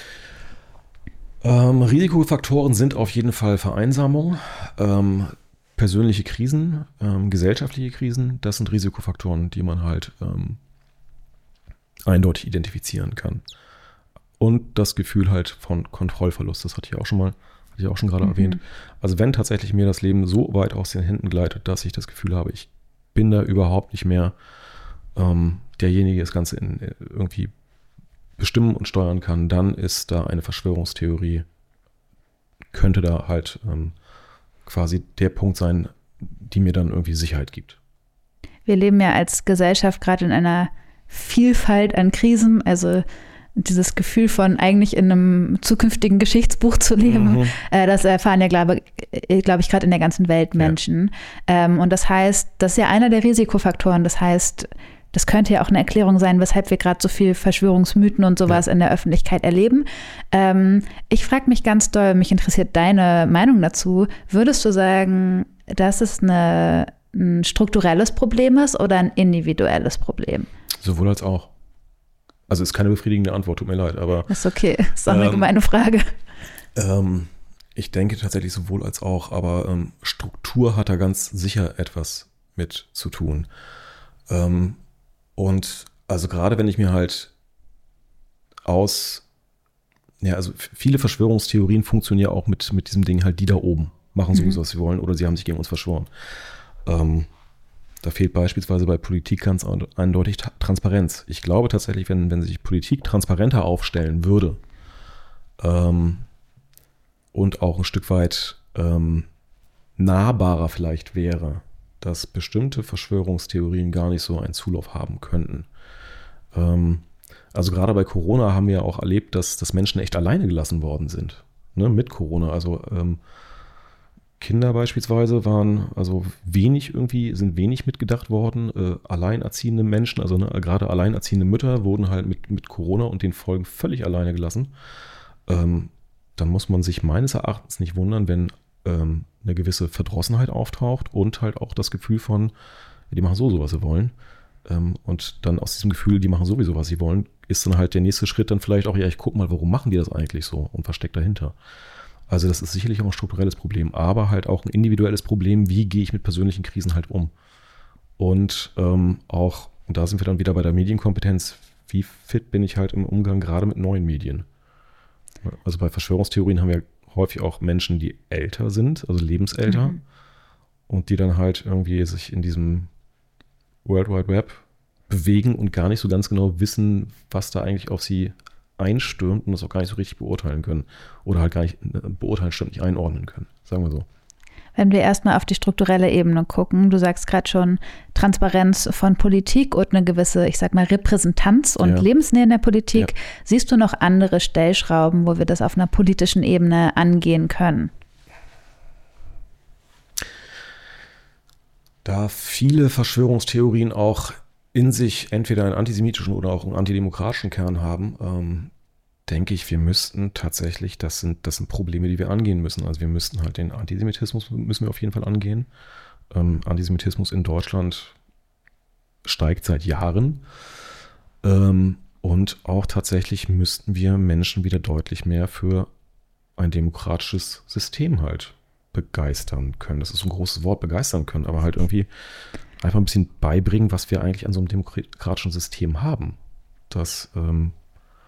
Ähm, Risikofaktoren sind auf jeden Fall Vereinsamung, ähm, persönliche Krisen, ähm, gesellschaftliche Krisen. Das sind Risikofaktoren, die man halt ähm, eindeutig identifizieren kann. Und das Gefühl halt von Kontrollverlust, das hatte ich auch schon mal, hatte ich auch schon gerade mhm. erwähnt. Also wenn tatsächlich mir das Leben so weit aus den Händen gleitet, dass ich das Gefühl habe, ich bin da überhaupt nicht mehr ähm, derjenige, der das Ganze in, irgendwie bestimmen und steuern kann, dann ist da eine Verschwörungstheorie, könnte da halt ähm, quasi der Punkt sein, die mir dann irgendwie Sicherheit gibt. Wir leben ja als Gesellschaft gerade in einer Vielfalt an Krisen, also dieses Gefühl von eigentlich in einem zukünftigen Geschichtsbuch zu leben, mhm. äh, das erfahren ja, glaube glaub ich, gerade in der ganzen Welt Menschen. Ja. Ähm, und das heißt, das ist ja einer der Risikofaktoren. Das heißt, das könnte ja auch eine Erklärung sein, weshalb wir gerade so viel Verschwörungsmythen und sowas ja. in der Öffentlichkeit erleben. Ähm, ich frage mich ganz doll, mich interessiert deine Meinung dazu. Würdest du sagen, dass es eine, ein strukturelles Problem ist oder ein individuelles Problem? Sowohl als auch. Also ist keine befriedigende Antwort, tut mir leid, aber... Ist okay, ist auch eine ähm, gemeine Frage. Ähm, ich denke tatsächlich sowohl als auch, aber ähm, Struktur hat da ganz sicher etwas mit zu tun. Ähm, und also gerade wenn ich mir halt aus... Ja, also viele Verschwörungstheorien funktionieren auch mit, mit diesem Ding halt, die da oben machen sowieso, mhm. was sie wollen, oder sie haben sich gegen uns verschworen. Ähm, Da fehlt beispielsweise bei Politik ganz eindeutig Transparenz. Ich glaube tatsächlich, wenn, wenn sich Politik transparenter aufstellen würde ähm, und auch ein Stück weit ähm, nahbarer vielleicht wäre, dass bestimmte Verschwörungstheorien gar nicht so einen Zulauf haben könnten. Ähm, also gerade bei Corona haben wir ja auch erlebt, dass, dass Menschen echt alleine gelassen worden sind, ne, mit Corona. Also ähm, Kinder beispielsweise waren also wenig irgendwie, sind wenig mitgedacht worden. Äh, alleinerziehende Menschen, also ne, gerade alleinerziehende Mütter wurden halt mit, mit Corona und den Folgen völlig alleine gelassen. Ähm, dann muss man sich meines Erachtens nicht wundern, wenn ähm, eine gewisse Verdrossenheit auftaucht und halt auch das Gefühl von, die machen so, so was sie wollen. Ähm, und dann aus diesem Gefühl, die machen sowieso, was sie wollen, ist dann halt der nächste Schritt dann vielleicht auch, ja, ich guck mal, warum machen die das eigentlich so und was steckt dahinter? Also das ist sicherlich auch ein strukturelles Problem, aber halt auch ein individuelles Problem, wie gehe ich mit persönlichen Krisen halt um? Und ähm, auch, und da sind wir dann wieder bei der Medienkompetenz, wie fit bin ich halt im Umgang gerade mit neuen Medien? Also bei Verschwörungstheorien haben wir häufig auch Menschen, die älter sind, also lebensälter, mhm. und die dann halt irgendwie sich in diesem World Wide Web bewegen und gar nicht so ganz genau wissen, was da eigentlich auf sie einstürmt und das auch gar nicht so richtig beurteilen können. Oder halt gar nicht beurteilen, stimmt, nicht einordnen können. Sagen wir so. Wenn wir erstmal auf die strukturelle Ebene gucken, du sagst gerade schon Transparenz von Politik und eine gewisse, ich sag mal, Repräsentanz und ja. Lebensnähe in der Politik. Ja. Siehst du noch andere Stellschrauben, wo wir das auf einer politischen Ebene angehen können? Da viele Verschwörungstheorien auch in sich entweder einen antisemitischen oder auch einen antidemokratischen Kern haben, ähm, denke ich, wir müssten tatsächlich, das sind, das sind Probleme, die wir angehen müssen. Also wir müssten halt den Antisemitismus, müssen wir auf jeden Fall angehen. Ähm, Antisemitismus in Deutschland steigt seit Jahren. Ähm, und auch tatsächlich müssten wir Menschen wieder deutlich mehr für ein demokratisches System halt begeistern können. Das ist ein großes Wort, begeistern können, aber halt irgendwie einfach ein bisschen beibringen, was wir eigentlich an so einem demokratischen System haben. Das ähm,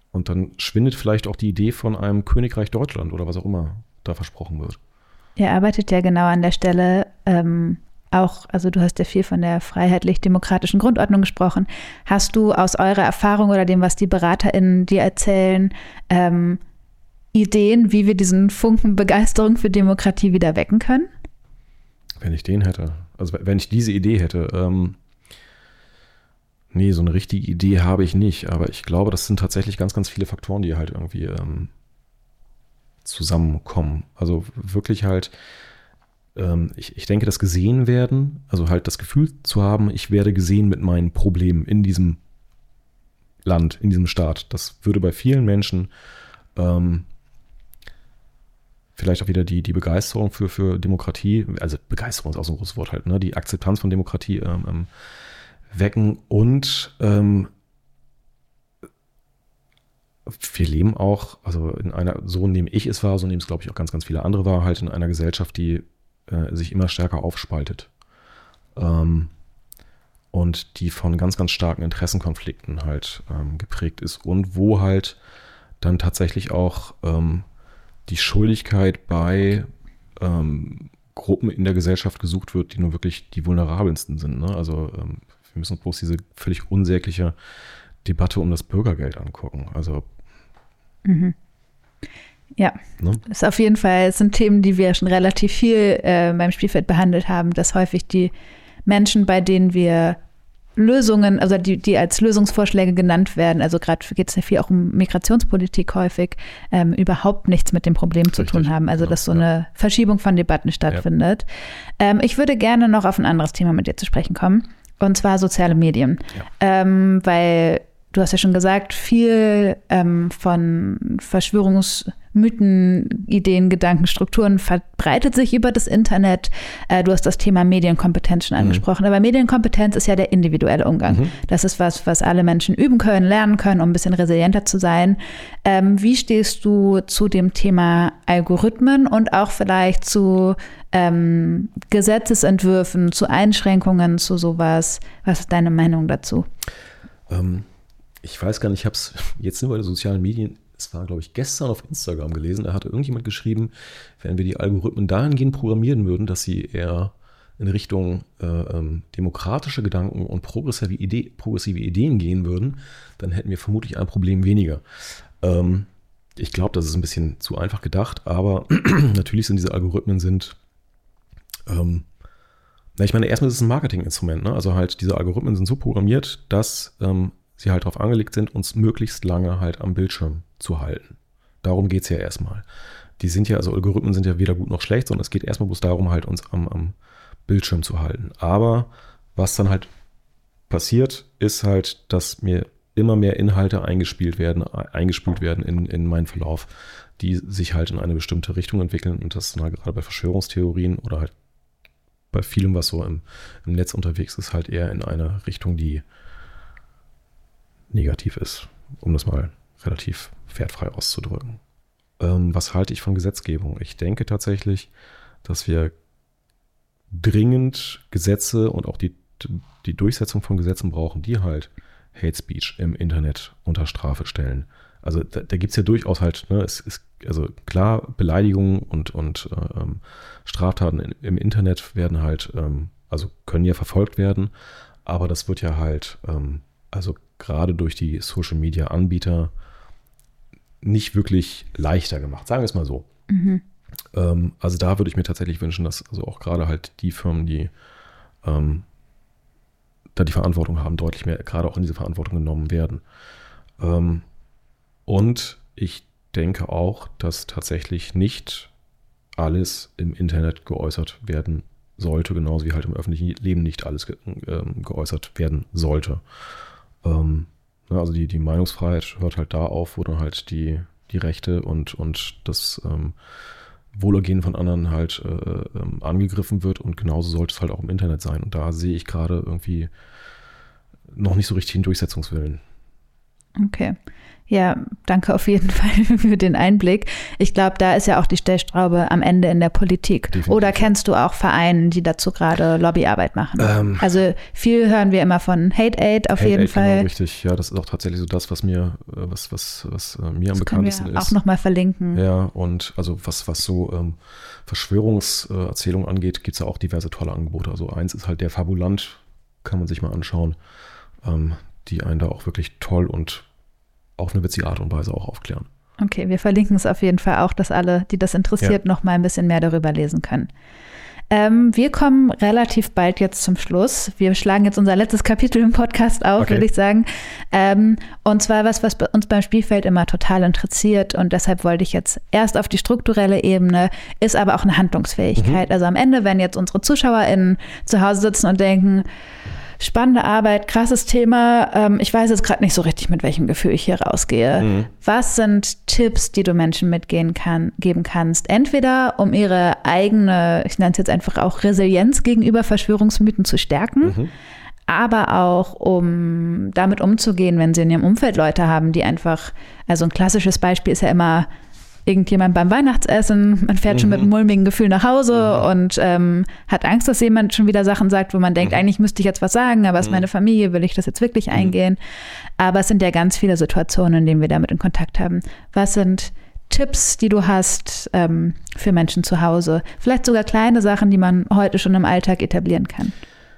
Und dann schwindet vielleicht auch die Idee von einem Königreich Deutschland oder was auch immer da versprochen wird. Ihr arbeitet ja genau an der Stelle ähm, auch, also du hast ja viel von der freiheitlich-demokratischen Grundordnung gesprochen. Hast du aus eurer Erfahrung oder dem, was die BeraterInnen dir erzählen, ähm, Ideen, wie wir diesen Funken Begeisterung für Demokratie wieder wecken können? Wenn ich den hätte, also wenn ich diese Idee hätte, ähm, nee, so eine richtige Idee habe ich nicht, aber ich glaube, das sind tatsächlich ganz, ganz viele Faktoren, die halt irgendwie ähm, zusammenkommen. Also wirklich halt, ähm, ich, ich denke, das gesehen werden, also halt das Gefühl zu haben, ich werde gesehen mit meinen Problemen in diesem Land, in diesem Staat. Das würde bei vielen Menschen ähm, vielleicht auch wieder die, die Begeisterung für, für Demokratie, also Begeisterung ist auch so ein großes Wort halt, ne, die Akzeptanz von Demokratie ähm, ähm, wecken und ähm, wir leben auch, also in einer, so nehme ich es wahr, so nehmen es glaube ich auch ganz, ganz viele andere wahr, halt in einer Gesellschaft, die äh, sich immer stärker aufspaltet ähm, und die von ganz, ganz starken Interessenkonflikten halt ähm, geprägt ist und wo halt dann tatsächlich auch ähm, die Schuldigkeit bei ähm, Gruppen in der Gesellschaft gesucht wird, die nur wirklich die vulnerabelsten sind. Ne? Also ähm, wir müssen uns bloß diese völlig unsägliche Debatte um das Bürgergeld angucken. Also mhm. Ja, ne? Das ist auf jeden Fall, es sind Themen, die wir schon relativ viel äh, beim Spielfeld behandelt haben, dass häufig die Menschen, bei denen wir Lösungen, also die, die als Lösungsvorschläge genannt werden, also gerade geht es ja viel auch um Migrationspolitik häufig, ähm, überhaupt nichts mit dem Problem Richtig, zu tun haben. Also genau, dass so ja. eine Verschiebung von Debatten stattfindet. Ja. Ähm, ich würde gerne noch auf ein anderes Thema mit dir zu sprechen kommen, und zwar soziale Medien. Ja. Ähm, weil du hast ja schon gesagt, viel ähm, von Verschwörungsmythen, Ideen, Gedanken, Strukturen verbreitet sich über das Internet. Äh, du hast das Thema Medienkompetenz schon angesprochen. Mhm. Aber Medienkompetenz ist ja der individuelle Umgang. Mhm. Das ist was, was alle Menschen üben können, lernen können, um ein bisschen resilienter zu sein. Ähm, wie stehst du zu dem Thema Algorithmen und auch vielleicht zu ähm, Gesetzesentwürfen, zu Einschränkungen, zu sowas? Was ist deine Meinung dazu? Ähm. Ich weiß gar nicht, ich habe es jetzt nur bei den sozialen Medien, es war, glaube ich, gestern auf Instagram gelesen, da hatte irgendjemand geschrieben, wenn wir die Algorithmen dahingehend programmieren würden, dass sie eher in Richtung äh, ähm, demokratische Gedanken und progressive, Idee, progressive Ideen gehen würden, dann hätten wir vermutlich ein Problem weniger. Ähm, ich glaube, das ist ein bisschen zu einfach gedacht, aber natürlich sind diese Algorithmen sind, ähm, na, ich meine, erstmal ist es ein Marketinginstrument, ne? Also halt diese Algorithmen sind so programmiert, dass ähm, sie halt darauf angelegt sind, uns möglichst lange halt am Bildschirm zu halten. Darum geht es ja erstmal. Die sind ja, also Algorithmen sind ja weder gut noch schlecht, sondern es geht erstmal bloß darum, halt uns am, am Bildschirm zu halten. Aber was dann halt passiert, ist halt, dass mir immer mehr Inhalte eingespielt werden, eingespült werden in, in meinen Verlauf, die sich halt in eine bestimmte Richtung entwickeln. Und das ist halt gerade bei Verschwörungstheorien oder halt bei vielem, was so im, im Netz unterwegs ist, halt eher in eine Richtung, die negativ ist, um das mal relativ wertfrei auszudrücken. Ähm, was halte ich von Gesetzgebung? Ich denke tatsächlich, dass wir dringend Gesetze und auch die, die Durchsetzung von Gesetzen brauchen, die halt Hate Speech im Internet unter Strafe stellen. Also da, da gibt es ja durchaus halt, ne, es ist, also klar, Beleidigungen und, und äh, Straftaten in, im Internet werden halt, ähm, also können ja verfolgt werden, aber das wird ja halt, ähm, also gerade durch die Social-Media-Anbieter nicht wirklich leichter gemacht, sagen wir es mal so. Mhm. Ähm, also da würde ich mir tatsächlich wünschen, dass also auch gerade halt die Firmen, die ähm, da die Verantwortung haben, deutlich mehr gerade auch in diese Verantwortung genommen werden. Ähm, und ich denke auch, dass tatsächlich nicht alles im Internet geäußert werden sollte, genauso wie halt im öffentlichen Leben nicht alles ge- äh, geäußert werden sollte. Ähm, also die, die Meinungsfreiheit hört halt da auf, wo dann halt die, die Rechte und, und das ähm, Wohlergehen von anderen halt äh, ähm, angegriffen wird, und genauso sollte es halt auch im Internet sein. Und da sehe ich gerade irgendwie noch nicht so richtig den Durchsetzungswillen. Okay. Ja, danke auf jeden Fall für den Einblick. Ich glaube, da ist ja auch die Stellschraube am Ende in der Politik. Definitiv. Oder kennst du auch Vereine, die dazu gerade Lobbyarbeit machen? Ähm, also viel hören wir immer von Hate Aid auf Hate jeden Aid, Fall. Genau, richtig. Ja, das ist auch tatsächlich so das, was mir, was, was, was mir das am bekanntesten können wir ist. Auch nochmal verlinken. Ja, und also was, was so ähm, Verschwörungserzählungen angeht, gibt es ja auch diverse tolle Angebote. Also eins ist halt der Fabulant, kann man sich mal anschauen, ähm, die einen da auch wirklich toll und auf eine witzige Art und Weise auch aufklären. Okay, wir verlinken es auf jeden Fall auch, dass alle, die das interessiert, ja. noch mal ein bisschen mehr darüber lesen können. Ähm, wir kommen relativ bald jetzt zum Schluss. Wir schlagen jetzt unser letztes Kapitel im Podcast auf, okay. würde ich sagen. Ähm, und zwar was, was uns beim Spielfeld immer total interessiert. Und deshalb wollte ich jetzt erst auf die strukturelle Ebene, ist aber auch eine Handlungsfähigkeit. Mhm. Also am Ende, wenn jetzt unsere ZuschauerInnen zu Hause sitzen und denken, spannende Arbeit, krasses Thema. Ähm, ich weiß jetzt gerade nicht so richtig, mit welchem Gefühl ich hier rausgehe. Mhm. Was sind Tipps, die du Menschen mitgehen kann, geben kannst? Entweder um ihre eigene, ich nenne es jetzt einfach auch Resilienz gegenüber Verschwörungsmythen zu stärken, mhm. aber auch um damit umzugehen, wenn sie in ihrem Umfeld Leute haben, die einfach, also ein klassisches Beispiel ist ja immer, irgendjemand beim Weihnachtsessen, man fährt mhm. schon mit einem mulmigen Gefühl nach Hause mhm. und ähm, hat Angst, dass jemand schon wieder Sachen sagt, wo man denkt, mhm. eigentlich müsste ich jetzt was sagen, aber es ist meine Familie, will ich das jetzt wirklich mhm. eingehen? Aber es sind ja ganz viele Situationen, in denen wir damit in Kontakt haben. Was sind Tipps, die du hast ähm, für Menschen zu Hause? Vielleicht sogar kleine Sachen, die man heute schon im Alltag etablieren kann.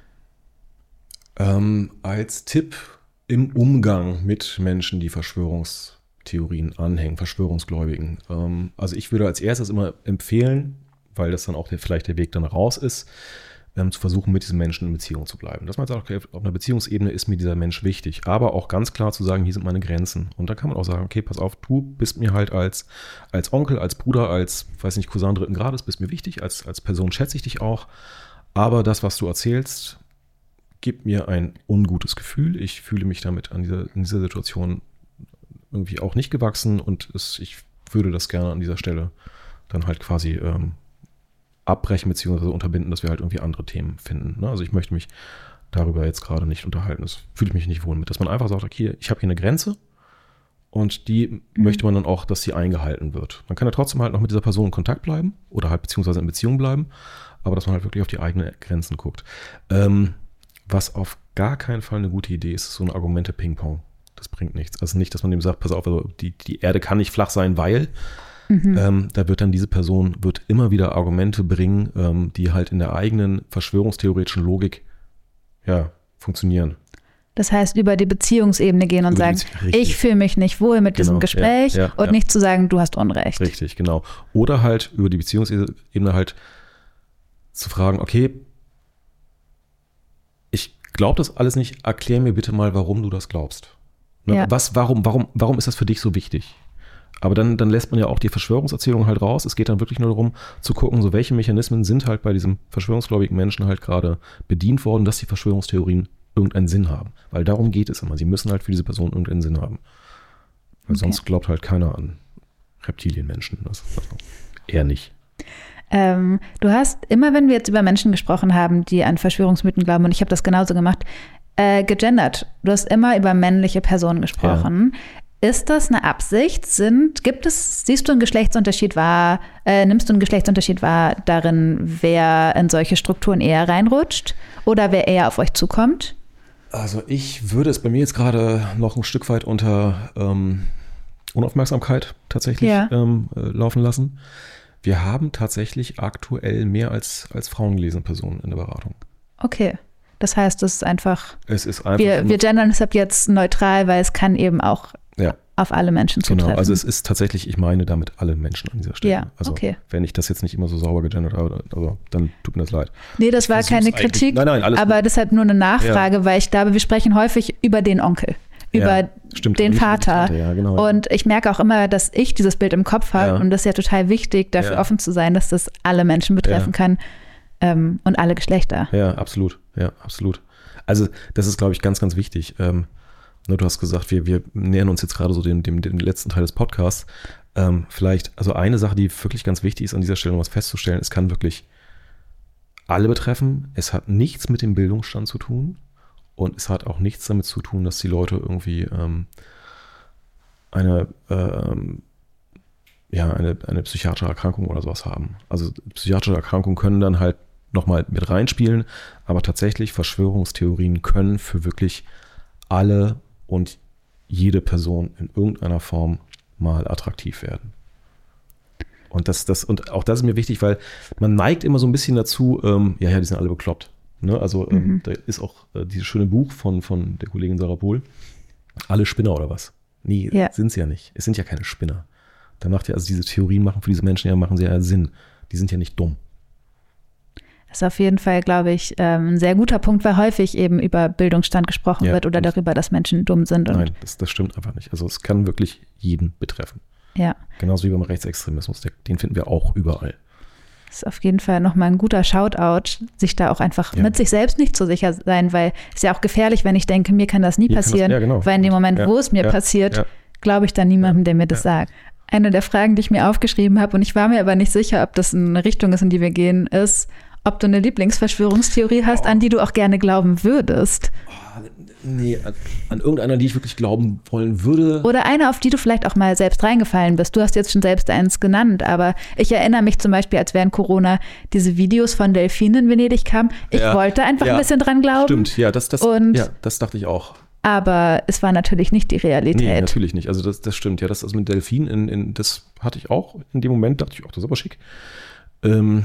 Ähm, als Tipp im Umgang mit Menschen, die Verschwörungs Theorien anhängen, Verschwörungsgläubigen. Ähm, also ich würde als erstes immer empfehlen, weil das dann auch der, vielleicht der Weg dann raus ist, ähm, zu versuchen, mit diesem Menschen in Beziehung zu bleiben. Dass man sagt, okay, auf einer Beziehungsebene ist mir dieser Mensch wichtig, aber auch ganz klar zu sagen, hier sind meine Grenzen. Und da kann man auch sagen, okay, pass auf, du bist mir halt als, als Onkel, als Bruder, als, weiß nicht, Cousin dritten Grades, bist mir wichtig, als, als Person schätze ich dich auch, aber das, was du erzählst, gibt mir ein ungutes Gefühl. Ich fühle mich damit an dieser, in dieser Situation irgendwie auch nicht gewachsen und es, ich würde das gerne an dieser Stelle dann halt quasi ähm, abbrechen bzw. unterbinden, dass wir halt irgendwie andere Themen finden. Ne? Also ich möchte mich darüber jetzt gerade nicht unterhalten. Das fühle ich mich nicht wohl mit. Dass man einfach sagt, okay, ich habe hier eine Grenze und die mhm. möchte man dann auch, dass sie eingehalten wird. Man kann ja trotzdem halt noch mit dieser Person in Kontakt bleiben oder halt beziehungsweise in Beziehung bleiben, aber dass man halt wirklich auf die eigenen Grenzen guckt. Ähm, was auf gar keinen Fall eine gute Idee ist, ist so eine Argumente-Ping-Pong. Das bringt nichts. Also nicht, dass man dem sagt, pass auf, also die, die Erde kann nicht flach sein, weil mhm. ähm, da wird dann diese Person wird immer wieder Argumente bringen, ähm, die halt in der eigenen verschwörungstheoretischen Logik ja, funktionieren. Das heißt, über die Beziehungsebene gehen und sagen, ich fühle mich nicht wohl mit genau, diesem Gespräch ja, ja, und ja. nicht zu sagen, du hast Unrecht. Richtig, genau. Oder halt über die Beziehungsebene halt zu fragen, okay, ich glaube das alles nicht, erklär mir bitte mal, warum du das glaubst. Ne? Ja. Was, warum, warum, warum ist das für dich so wichtig? Aber dann, dann lässt man ja auch die Verschwörungserzählung halt raus. Es geht dann wirklich nur darum, zu gucken, so welche Mechanismen sind halt bei diesem verschwörungsgläubigen Menschen halt gerade bedient worden, dass die Verschwörungstheorien irgendeinen Sinn haben. Weil darum geht es immer. Sie müssen halt für diese Person irgendeinen Sinn haben. Weil okay. sonst glaubt halt keiner an Reptilienmenschen. Das, also eher nicht. Ähm, du hast immer, wenn wir jetzt über Menschen gesprochen haben, die an Verschwörungsmythen glauben, und ich habe das genauso gemacht, äh, gegendert. Du hast immer über männliche Personen gesprochen. Ja. Ist das eine Absicht? Sind, gibt es, siehst du einen Geschlechtsunterschied wahr, äh, nimmst du einen Geschlechtsunterschied wahr darin, wer in solche Strukturen eher reinrutscht oder wer eher auf euch zukommt? Also ich würde es bei mir jetzt gerade noch ein Stück weit unter ähm, Unaufmerksamkeit tatsächlich ja. ähm, äh, laufen lassen. Wir haben tatsächlich aktuell mehr als, als frauengelesene Personen in der Beratung. Okay. Das heißt, es ist einfach, es ist einfach wir, wir gendern deshalb jetzt neutral, weil es kann eben auch ja. auf alle Menschen zutreffen. Genau, also es ist tatsächlich, ich meine damit alle Menschen an dieser Stelle. Ja, also okay. Wenn ich das jetzt nicht immer so sauber gegendert habe, also dann tut mir das leid. Nee, das ich war keine Kritik, nein, nein, alles aber gut. Deshalb nur eine Nachfrage, ja. weil ich glaube, wir sprechen häufig über den Onkel, über ja, stimmt, den Vater. Vater. Ja, genau, und ja. ich merke auch immer, dass ich dieses Bild im Kopf habe ja. und das ist ja total wichtig, dafür ja. offen zu sein, dass das alle Menschen betreffen ja. kann ähm, und alle Geschlechter. Ja, absolut, ja, absolut. Also das ist, glaube ich, ganz, ganz wichtig. Ähm, ne, du hast gesagt, wir, wir nähern uns jetzt gerade so dem, dem, dem letzten Teil des Podcasts. Ähm, vielleicht, also eine Sache, die wirklich ganz wichtig ist an dieser Stelle, um was festzustellen, es kann wirklich alle betreffen. Es hat nichts mit dem Bildungsstand zu tun und es hat auch nichts damit zu tun, dass die Leute irgendwie ähm, eine, ähm, ja, eine, eine psychiatrische Erkrankung oder sowas haben. Also psychiatrische Erkrankungen können dann halt nochmal mit reinspielen, aber tatsächlich Verschwörungstheorien können für wirklich alle und jede Person in irgendeiner Form mal attraktiv werden. Und das, das, und auch das ist mir wichtig, weil man neigt immer so ein bisschen dazu, ähm, ja, ja, die sind alle bekloppt. Ne? Also ähm, mhm. da ist auch äh, dieses schöne Buch von, von der Kollegin Sarah Pohl, Alle Spinner oder was? Nee, ja. sind sie ja nicht. Es sind ja keine Spinner. Da macht ja, also diese Theorien machen für diese Menschen ja, machen sie ja Sinn. Die sind ja nicht dumm. Das ist auf jeden Fall, glaube ich, ein sehr guter Punkt, weil häufig eben über Bildungsstand gesprochen ja, wird oder darüber, dass Menschen dumm sind. Und nein, das, das stimmt einfach nicht. Also es kann wirklich jeden betreffen. Ja. Genauso wie beim Rechtsextremismus. Den finden wir auch überall. Das ist auf jeden Fall nochmal ein guter Shoutout, sich da auch einfach ja. mit sich selbst nicht so sicher sein, weil es ist ja auch gefährlich, wenn ich denke, mir kann das nie mir passieren, das, ja, genau. weil in dem Moment, ja, wo es mir ja, passiert, ja. glaube ich dann niemandem, der mir das ja. sagt. Eine der Fragen, die ich mir aufgeschrieben habe, und ich war mir aber nicht sicher, ob das eine Richtung ist, in die wir gehen, ist, ob du eine Lieblingsverschwörungstheorie hast, oh. an die du auch gerne glauben würdest. Oh, nee, an, an irgendeiner, die ich wirklich glauben wollen würde. Oder eine, auf die du vielleicht auch mal selbst reingefallen bist. Du hast jetzt schon selbst eins genannt, aber ich erinnere mich zum Beispiel, als während Corona diese Videos von Delfinen in Venedig kamen. Ich ja, wollte einfach ja, ein bisschen dran glauben. Stimmt, ja, das, das, und, ja, das dachte ich auch. Aber es war natürlich nicht die Realität. Nee, natürlich nicht. Also das, das stimmt. Ja, das also mit Delfinen, in, in, das hatte ich auch in dem Moment, dachte ich, ach, das ist aber schick. Ähm,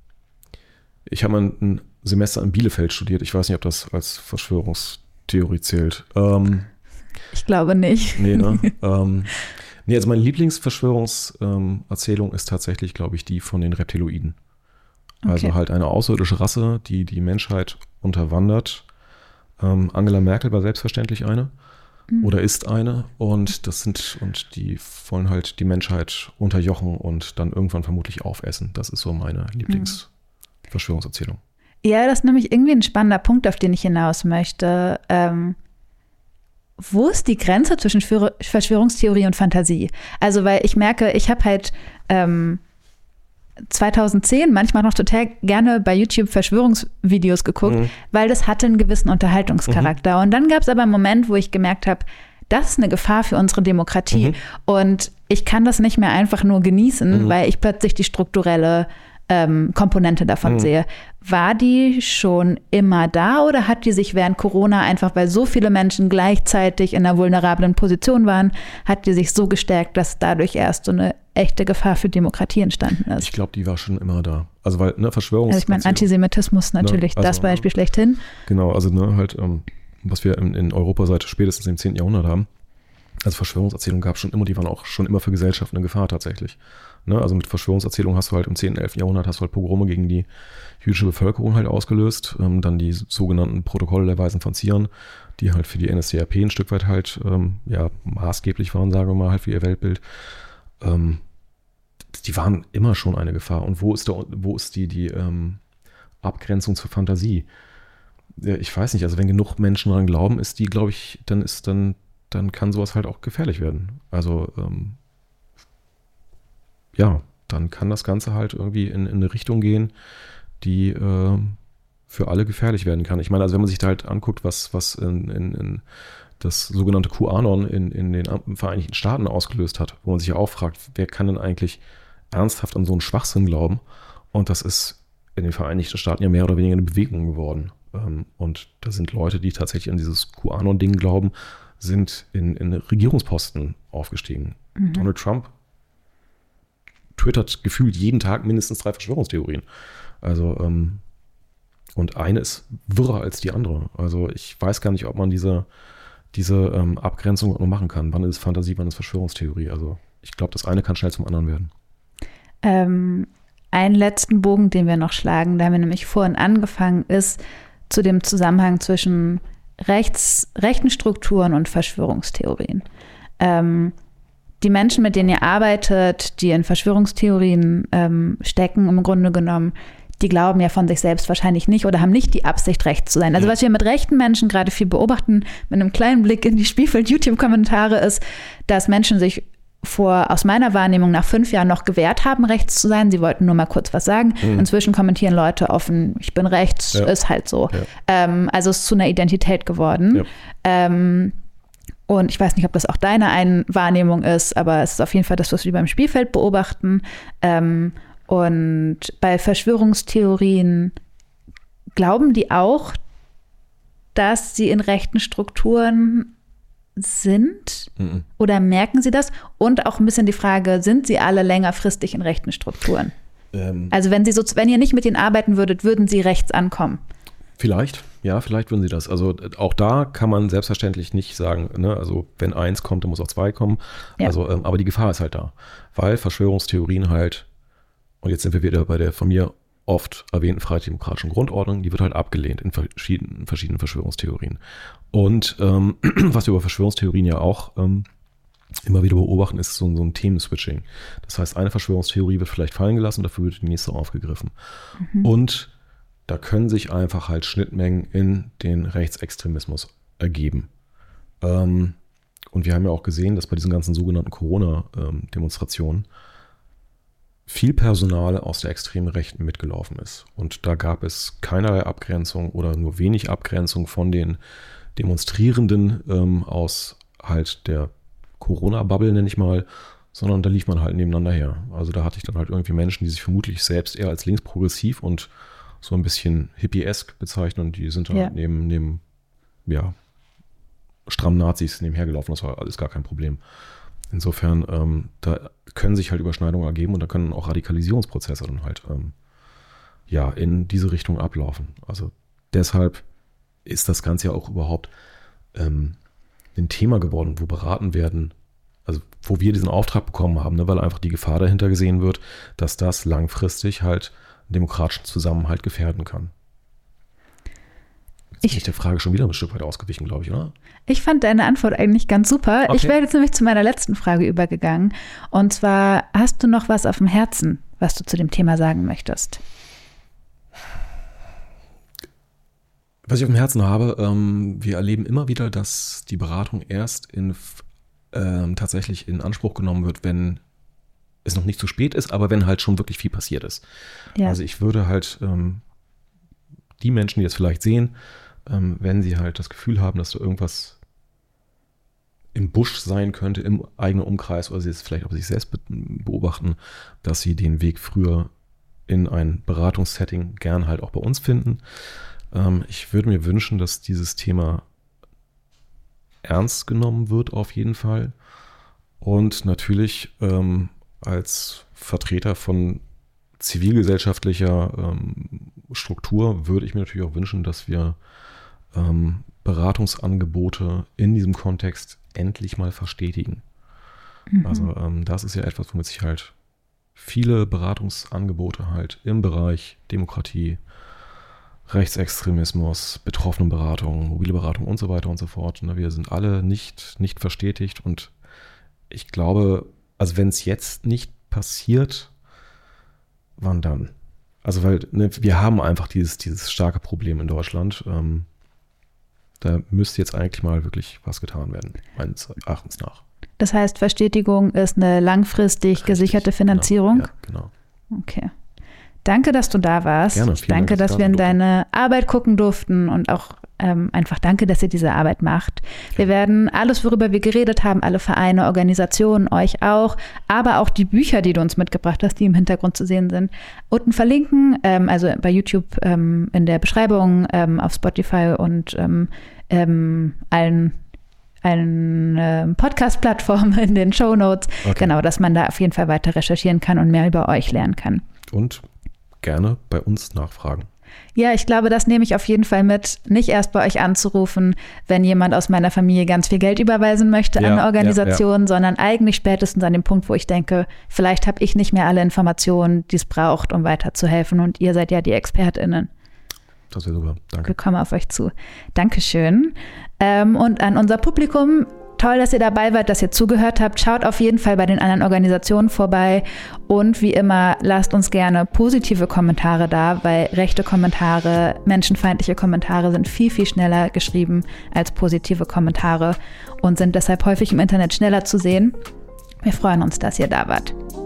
Ich habe mal ein Semester in Bielefeld studiert. Ich weiß nicht, ob das als Verschwörungstheorie zählt. Ähm, ich glaube nicht. Nee, ne? ähm, nee, also meine Lieblingsverschwörungserzählung ist tatsächlich, glaube ich, die von den Reptiloiden. Okay. Also halt eine außerirdische Rasse, die die Menschheit unterwandert. Ähm, Angela Merkel war selbstverständlich eine mhm. oder ist eine. Und das sind, und die wollen halt die Menschheit unterjochen und dann irgendwann vermutlich aufessen. Das ist so meine Lieblings- mhm. Verschwörungserzählung. Ja, das ist nämlich irgendwie ein spannender Punkt, auf den ich hinaus möchte. Ähm, wo ist die Grenze zwischen Verschwörungstheorie und Fantasie? Also, weil ich merke, ich habe halt ähm, zweitausendzehn manchmal noch total gerne bei YouTube Verschwörungsvideos geguckt, mhm. weil das hatte einen gewissen Unterhaltungscharakter. Mhm. Und dann gab es aber einen Moment, wo ich gemerkt habe, das ist eine Gefahr für unsere Demokratie. Mhm. Und ich kann das nicht mehr einfach nur genießen, mhm. weil ich plötzlich die strukturelle Ähm, Komponente davon mhm. sehe. War die schon immer da oder hat die sich während Corona einfach, weil so viele Menschen gleichzeitig in einer vulnerablen Position waren, hat die sich so gestärkt, dass dadurch erst so eine echte Gefahr für Demokratie entstanden ist? Ich glaube, die war schon immer da. Also weil, ne, Verschwörungs... Also ich meine, Antisemitismus natürlich, ne, also, das Beispiel schlechthin. Genau, also ne, halt, ähm, was wir in, in Europa seit spätestens im zehnten Jahrhundert haben. Also Verschwörungserzählungen gab es schon immer, die waren auch schon immer für Gesellschaften eine Gefahr tatsächlich. Ne, also mit Verschwörungserzählungen hast du halt im zehnten, elften Jahrhundert hast du halt Pogrome gegen die jüdische Bevölkerung halt ausgelöst. Ähm, dann die sogenannten Protokolle der Weisen von Zion, die halt für die N S D A P ein Stück weit halt ähm, ja, maßgeblich waren, sagen wir mal, halt für ihr Weltbild. Ähm, die waren immer schon eine Gefahr. Und wo ist, der, wo ist die, die ähm, Abgrenzung zur Fantasie? Ja, ich weiß nicht, also wenn genug Menschen daran glauben, ist die, glaube ich, dann ist dann, dann kann sowas halt auch gefährlich werden. Also ähm, ja, dann kann das Ganze halt irgendwie in, in eine Richtung gehen, die äh, für alle gefährlich werden kann. Ich meine, also wenn man sich da halt anguckt, was, was in, in, in das sogenannte QAnon in, in den Vereinigten Staaten ausgelöst hat, wo man sich ja auch fragt, wer kann denn eigentlich ernsthaft an so einen Schwachsinn glauben? Und das ist in den Vereinigten Staaten ja mehr oder weniger eine Bewegung geworden. Ähm, und da sind Leute, die tatsächlich an dieses QAnon-Ding glauben, sind in, in Regierungsposten aufgestiegen. Mhm. Donald Trump twittert gefühlt jeden Tag mindestens drei Verschwörungstheorien. Also, ähm, und eine ist wirrer als die andere. Also ich weiß gar nicht, ob man diese, diese ähm, Abgrenzung noch machen kann. Wann ist Fantasie, wann ist Verschwörungstheorie? Also ich glaube, das eine kann schnell zum anderen werden. Ähm, einen letzten Bogen, den wir noch schlagen, da haben wir nämlich vorhin angefangen, ist zu dem Zusammenhang zwischen rechts, rechten Strukturen und Verschwörungstheorien. Ähm, Die Menschen, mit denen ihr arbeitet, die in Verschwörungstheorien ähm, stecken, im Grunde genommen, die glauben ja von sich selbst wahrscheinlich nicht oder haben nicht die Absicht, recht zu sein. Also was wir mit rechten Menschen gerade viel beobachten, mit einem kleinen Blick in die Spielfeld-YouTube-Kommentare, ist, dass Menschen sich vor, aus meiner Wahrnehmung, nach fünf Jahren noch gewehrt haben, rechts zu sein. Sie wollten nur mal kurz was sagen. Mhm. Inzwischen kommentieren Leute offen, ich bin rechts, ja. ist halt so. Ja. Ähm, also es ist zu einer Identität geworden. Ja. Ähm, und ich weiß nicht, ob das auch deine Ein- Wahrnehmung ist, aber es ist auf jeden Fall das, was wir beim Spielfeld beobachten. Ähm, und bei Verschwörungstheorien glauben die auch, dass sie in rechten Strukturen sind? Mhm. Oder merken sie das? Und auch ein bisschen die Frage, sind sie alle längerfristig in rechten Strukturen? Ähm, also wenn sie so, wenn ihr nicht mit ihnen arbeiten würdet, würden sie rechts ankommen? Vielleicht, ja, vielleicht würden sie das. Also auch da kann man selbstverständlich nicht sagen, ne, also wenn eins kommt, dann muss auch zwei kommen. Ja. Also, ähm, aber die Gefahr ist halt da, weil Verschwörungstheorien halt, und jetzt sind wir wieder bei der von mir oft erwähnten freiheitlich-demokratischen Grundordnung, die wird halt abgelehnt in verschiedenen, verschiedenen Verschwörungstheorien. Und ähm, was wir über Verschwörungstheorien ja auch ähm, immer wieder beobachten, ist so, so ein Themenswitching. Das heißt, eine Verschwörungstheorie wird vielleicht fallen gelassen, dafür wird die nächste aufgegriffen. Mhm. Und da können sich einfach halt Schnittmengen in den Rechtsextremismus ergeben. Ähm, und wir haben ja auch gesehen, dass bei diesen ganzen sogenannten Corona-Demonstrationen viel Personal aus der extremen Rechten mitgelaufen ist. Und da gab es keinerlei Abgrenzung oder nur wenig Abgrenzung von den Demonstrierenden ähm, aus halt der Corona-Bubble, nenne ich mal, sondern da lief man halt nebeneinander her. Also da hatte ich dann halt irgendwie Menschen, die sich vermutlich selbst eher als linksprogressiv und so ein bisschen hippie-esk bezeichnen, und die sind dann ja. neben, neben ja, strammen Nazis nebenher gelaufen. Das war alles gar kein Problem. Insofern, ähm, da können sich halt Überschneidungen ergeben und da können auch Radikalisierungsprozesse dann halt ähm, ja, in diese Richtung ablaufen. Also deshalb ist das Ganze ja auch überhaupt ähm, ein Thema geworden, wo beraten werden, also wo wir diesen Auftrag bekommen haben, ne, weil einfach die Gefahr dahinter gesehen wird, dass das langfristig halt demokratischen Zusammenhalt gefährden kann. Jetzt bin ich der Frage schon wieder ein Stück weit ausgewichen, glaube ich, oder? Ich fand deine Antwort eigentlich ganz super. Okay. Ich wäre jetzt nämlich zu meiner letzten Frage übergegangen. Und zwar, hast du noch was auf dem Herzen, was du zu dem Thema sagen möchtest? Was ich auf dem Herzen habe, ähm, wir erleben immer wieder, dass die Beratung erst in, ähm, tatsächlich in Anspruch genommen wird, wenn es noch nicht zu spät ist, aber wenn halt schon wirklich viel passiert ist. Ja. Also ich würde halt ähm, die Menschen, die das vielleicht sehen, ähm, wenn sie halt das Gefühl haben, dass da irgendwas im Busch sein könnte, im eigenen Umkreis, oder sie es vielleicht auch sich selbst beobachten, dass sie den Weg früher in ein Beratungssetting gern halt auch bei uns finden. Ähm, ich würde mir wünschen, dass dieses Thema ernst genommen wird auf jeden Fall. Und natürlich ähm, als Vertreter von zivilgesellschaftlicher ähm, Struktur würde ich mir natürlich auch wünschen, dass wir ähm, Beratungsangebote in diesem Kontext endlich mal verstetigen. Mhm. Also ähm, das ist ja etwas, womit sich halt viele Beratungsangebote halt im Bereich Demokratie, Rechtsextremismus, Betroffenenberatung, mobile Beratung und so weiter und so fort. Ne, wir sind alle nicht, nicht verstetigt, und ich glaube, also wenn es jetzt nicht passiert, wann dann? Also weil ne, wir haben einfach dieses, dieses starke Problem in Deutschland. Ähm, da müsste jetzt eigentlich mal wirklich was getan werden, meines Erachtens nach. Das heißt, Verstetigung ist eine langfristig Richtig, gesicherte Finanzierung? Genau, ja, genau. Okay. Danke, dass du da warst. Gerne, vielen danke, Dank, dass, dass wir in deine Arbeit gucken durften, und auch ähm, einfach danke, dass ihr diese Arbeit macht. Ja. Wir werden alles, worüber wir geredet haben, alle Vereine, Organisationen, euch auch, aber auch die Bücher, die du uns mitgebracht hast, die im Hintergrund zu sehen sind, unten verlinken, ähm, also bei YouTube ähm, in der Beschreibung, ähm, auf Spotify und ähm, ähm, allen allen äh, Podcast-Plattformen in den Shownotes. Okay. Genau, dass man da auf jeden Fall weiter recherchieren kann und mehr über euch lernen kann. Und gerne bei uns nachfragen. Ja, ich glaube, das nehme ich auf jeden Fall mit, nicht erst bei euch anzurufen, wenn jemand aus meiner Familie ganz viel Geld überweisen möchte ja, an eine Organisation, ja, ja. sondern eigentlich spätestens an dem Punkt, wo ich denke, vielleicht habe ich nicht mehr alle Informationen, die es braucht, um weiterzuhelfen, und ihr seid ja die ExpertInnen. Das wäre super, danke. Wir kommen auf euch zu. Dankeschön. Ähm, und an unser Publikum, toll, dass ihr dabei wart, dass ihr zugehört habt. Schaut auf jeden Fall bei den anderen Organisationen vorbei. Und wie immer, lasst uns gerne positive Kommentare da, weil rechte Kommentare, menschenfeindliche Kommentare sind viel, viel schneller geschrieben als positive Kommentare und sind deshalb häufig im Internet schneller zu sehen. Wir freuen uns, dass ihr da wart.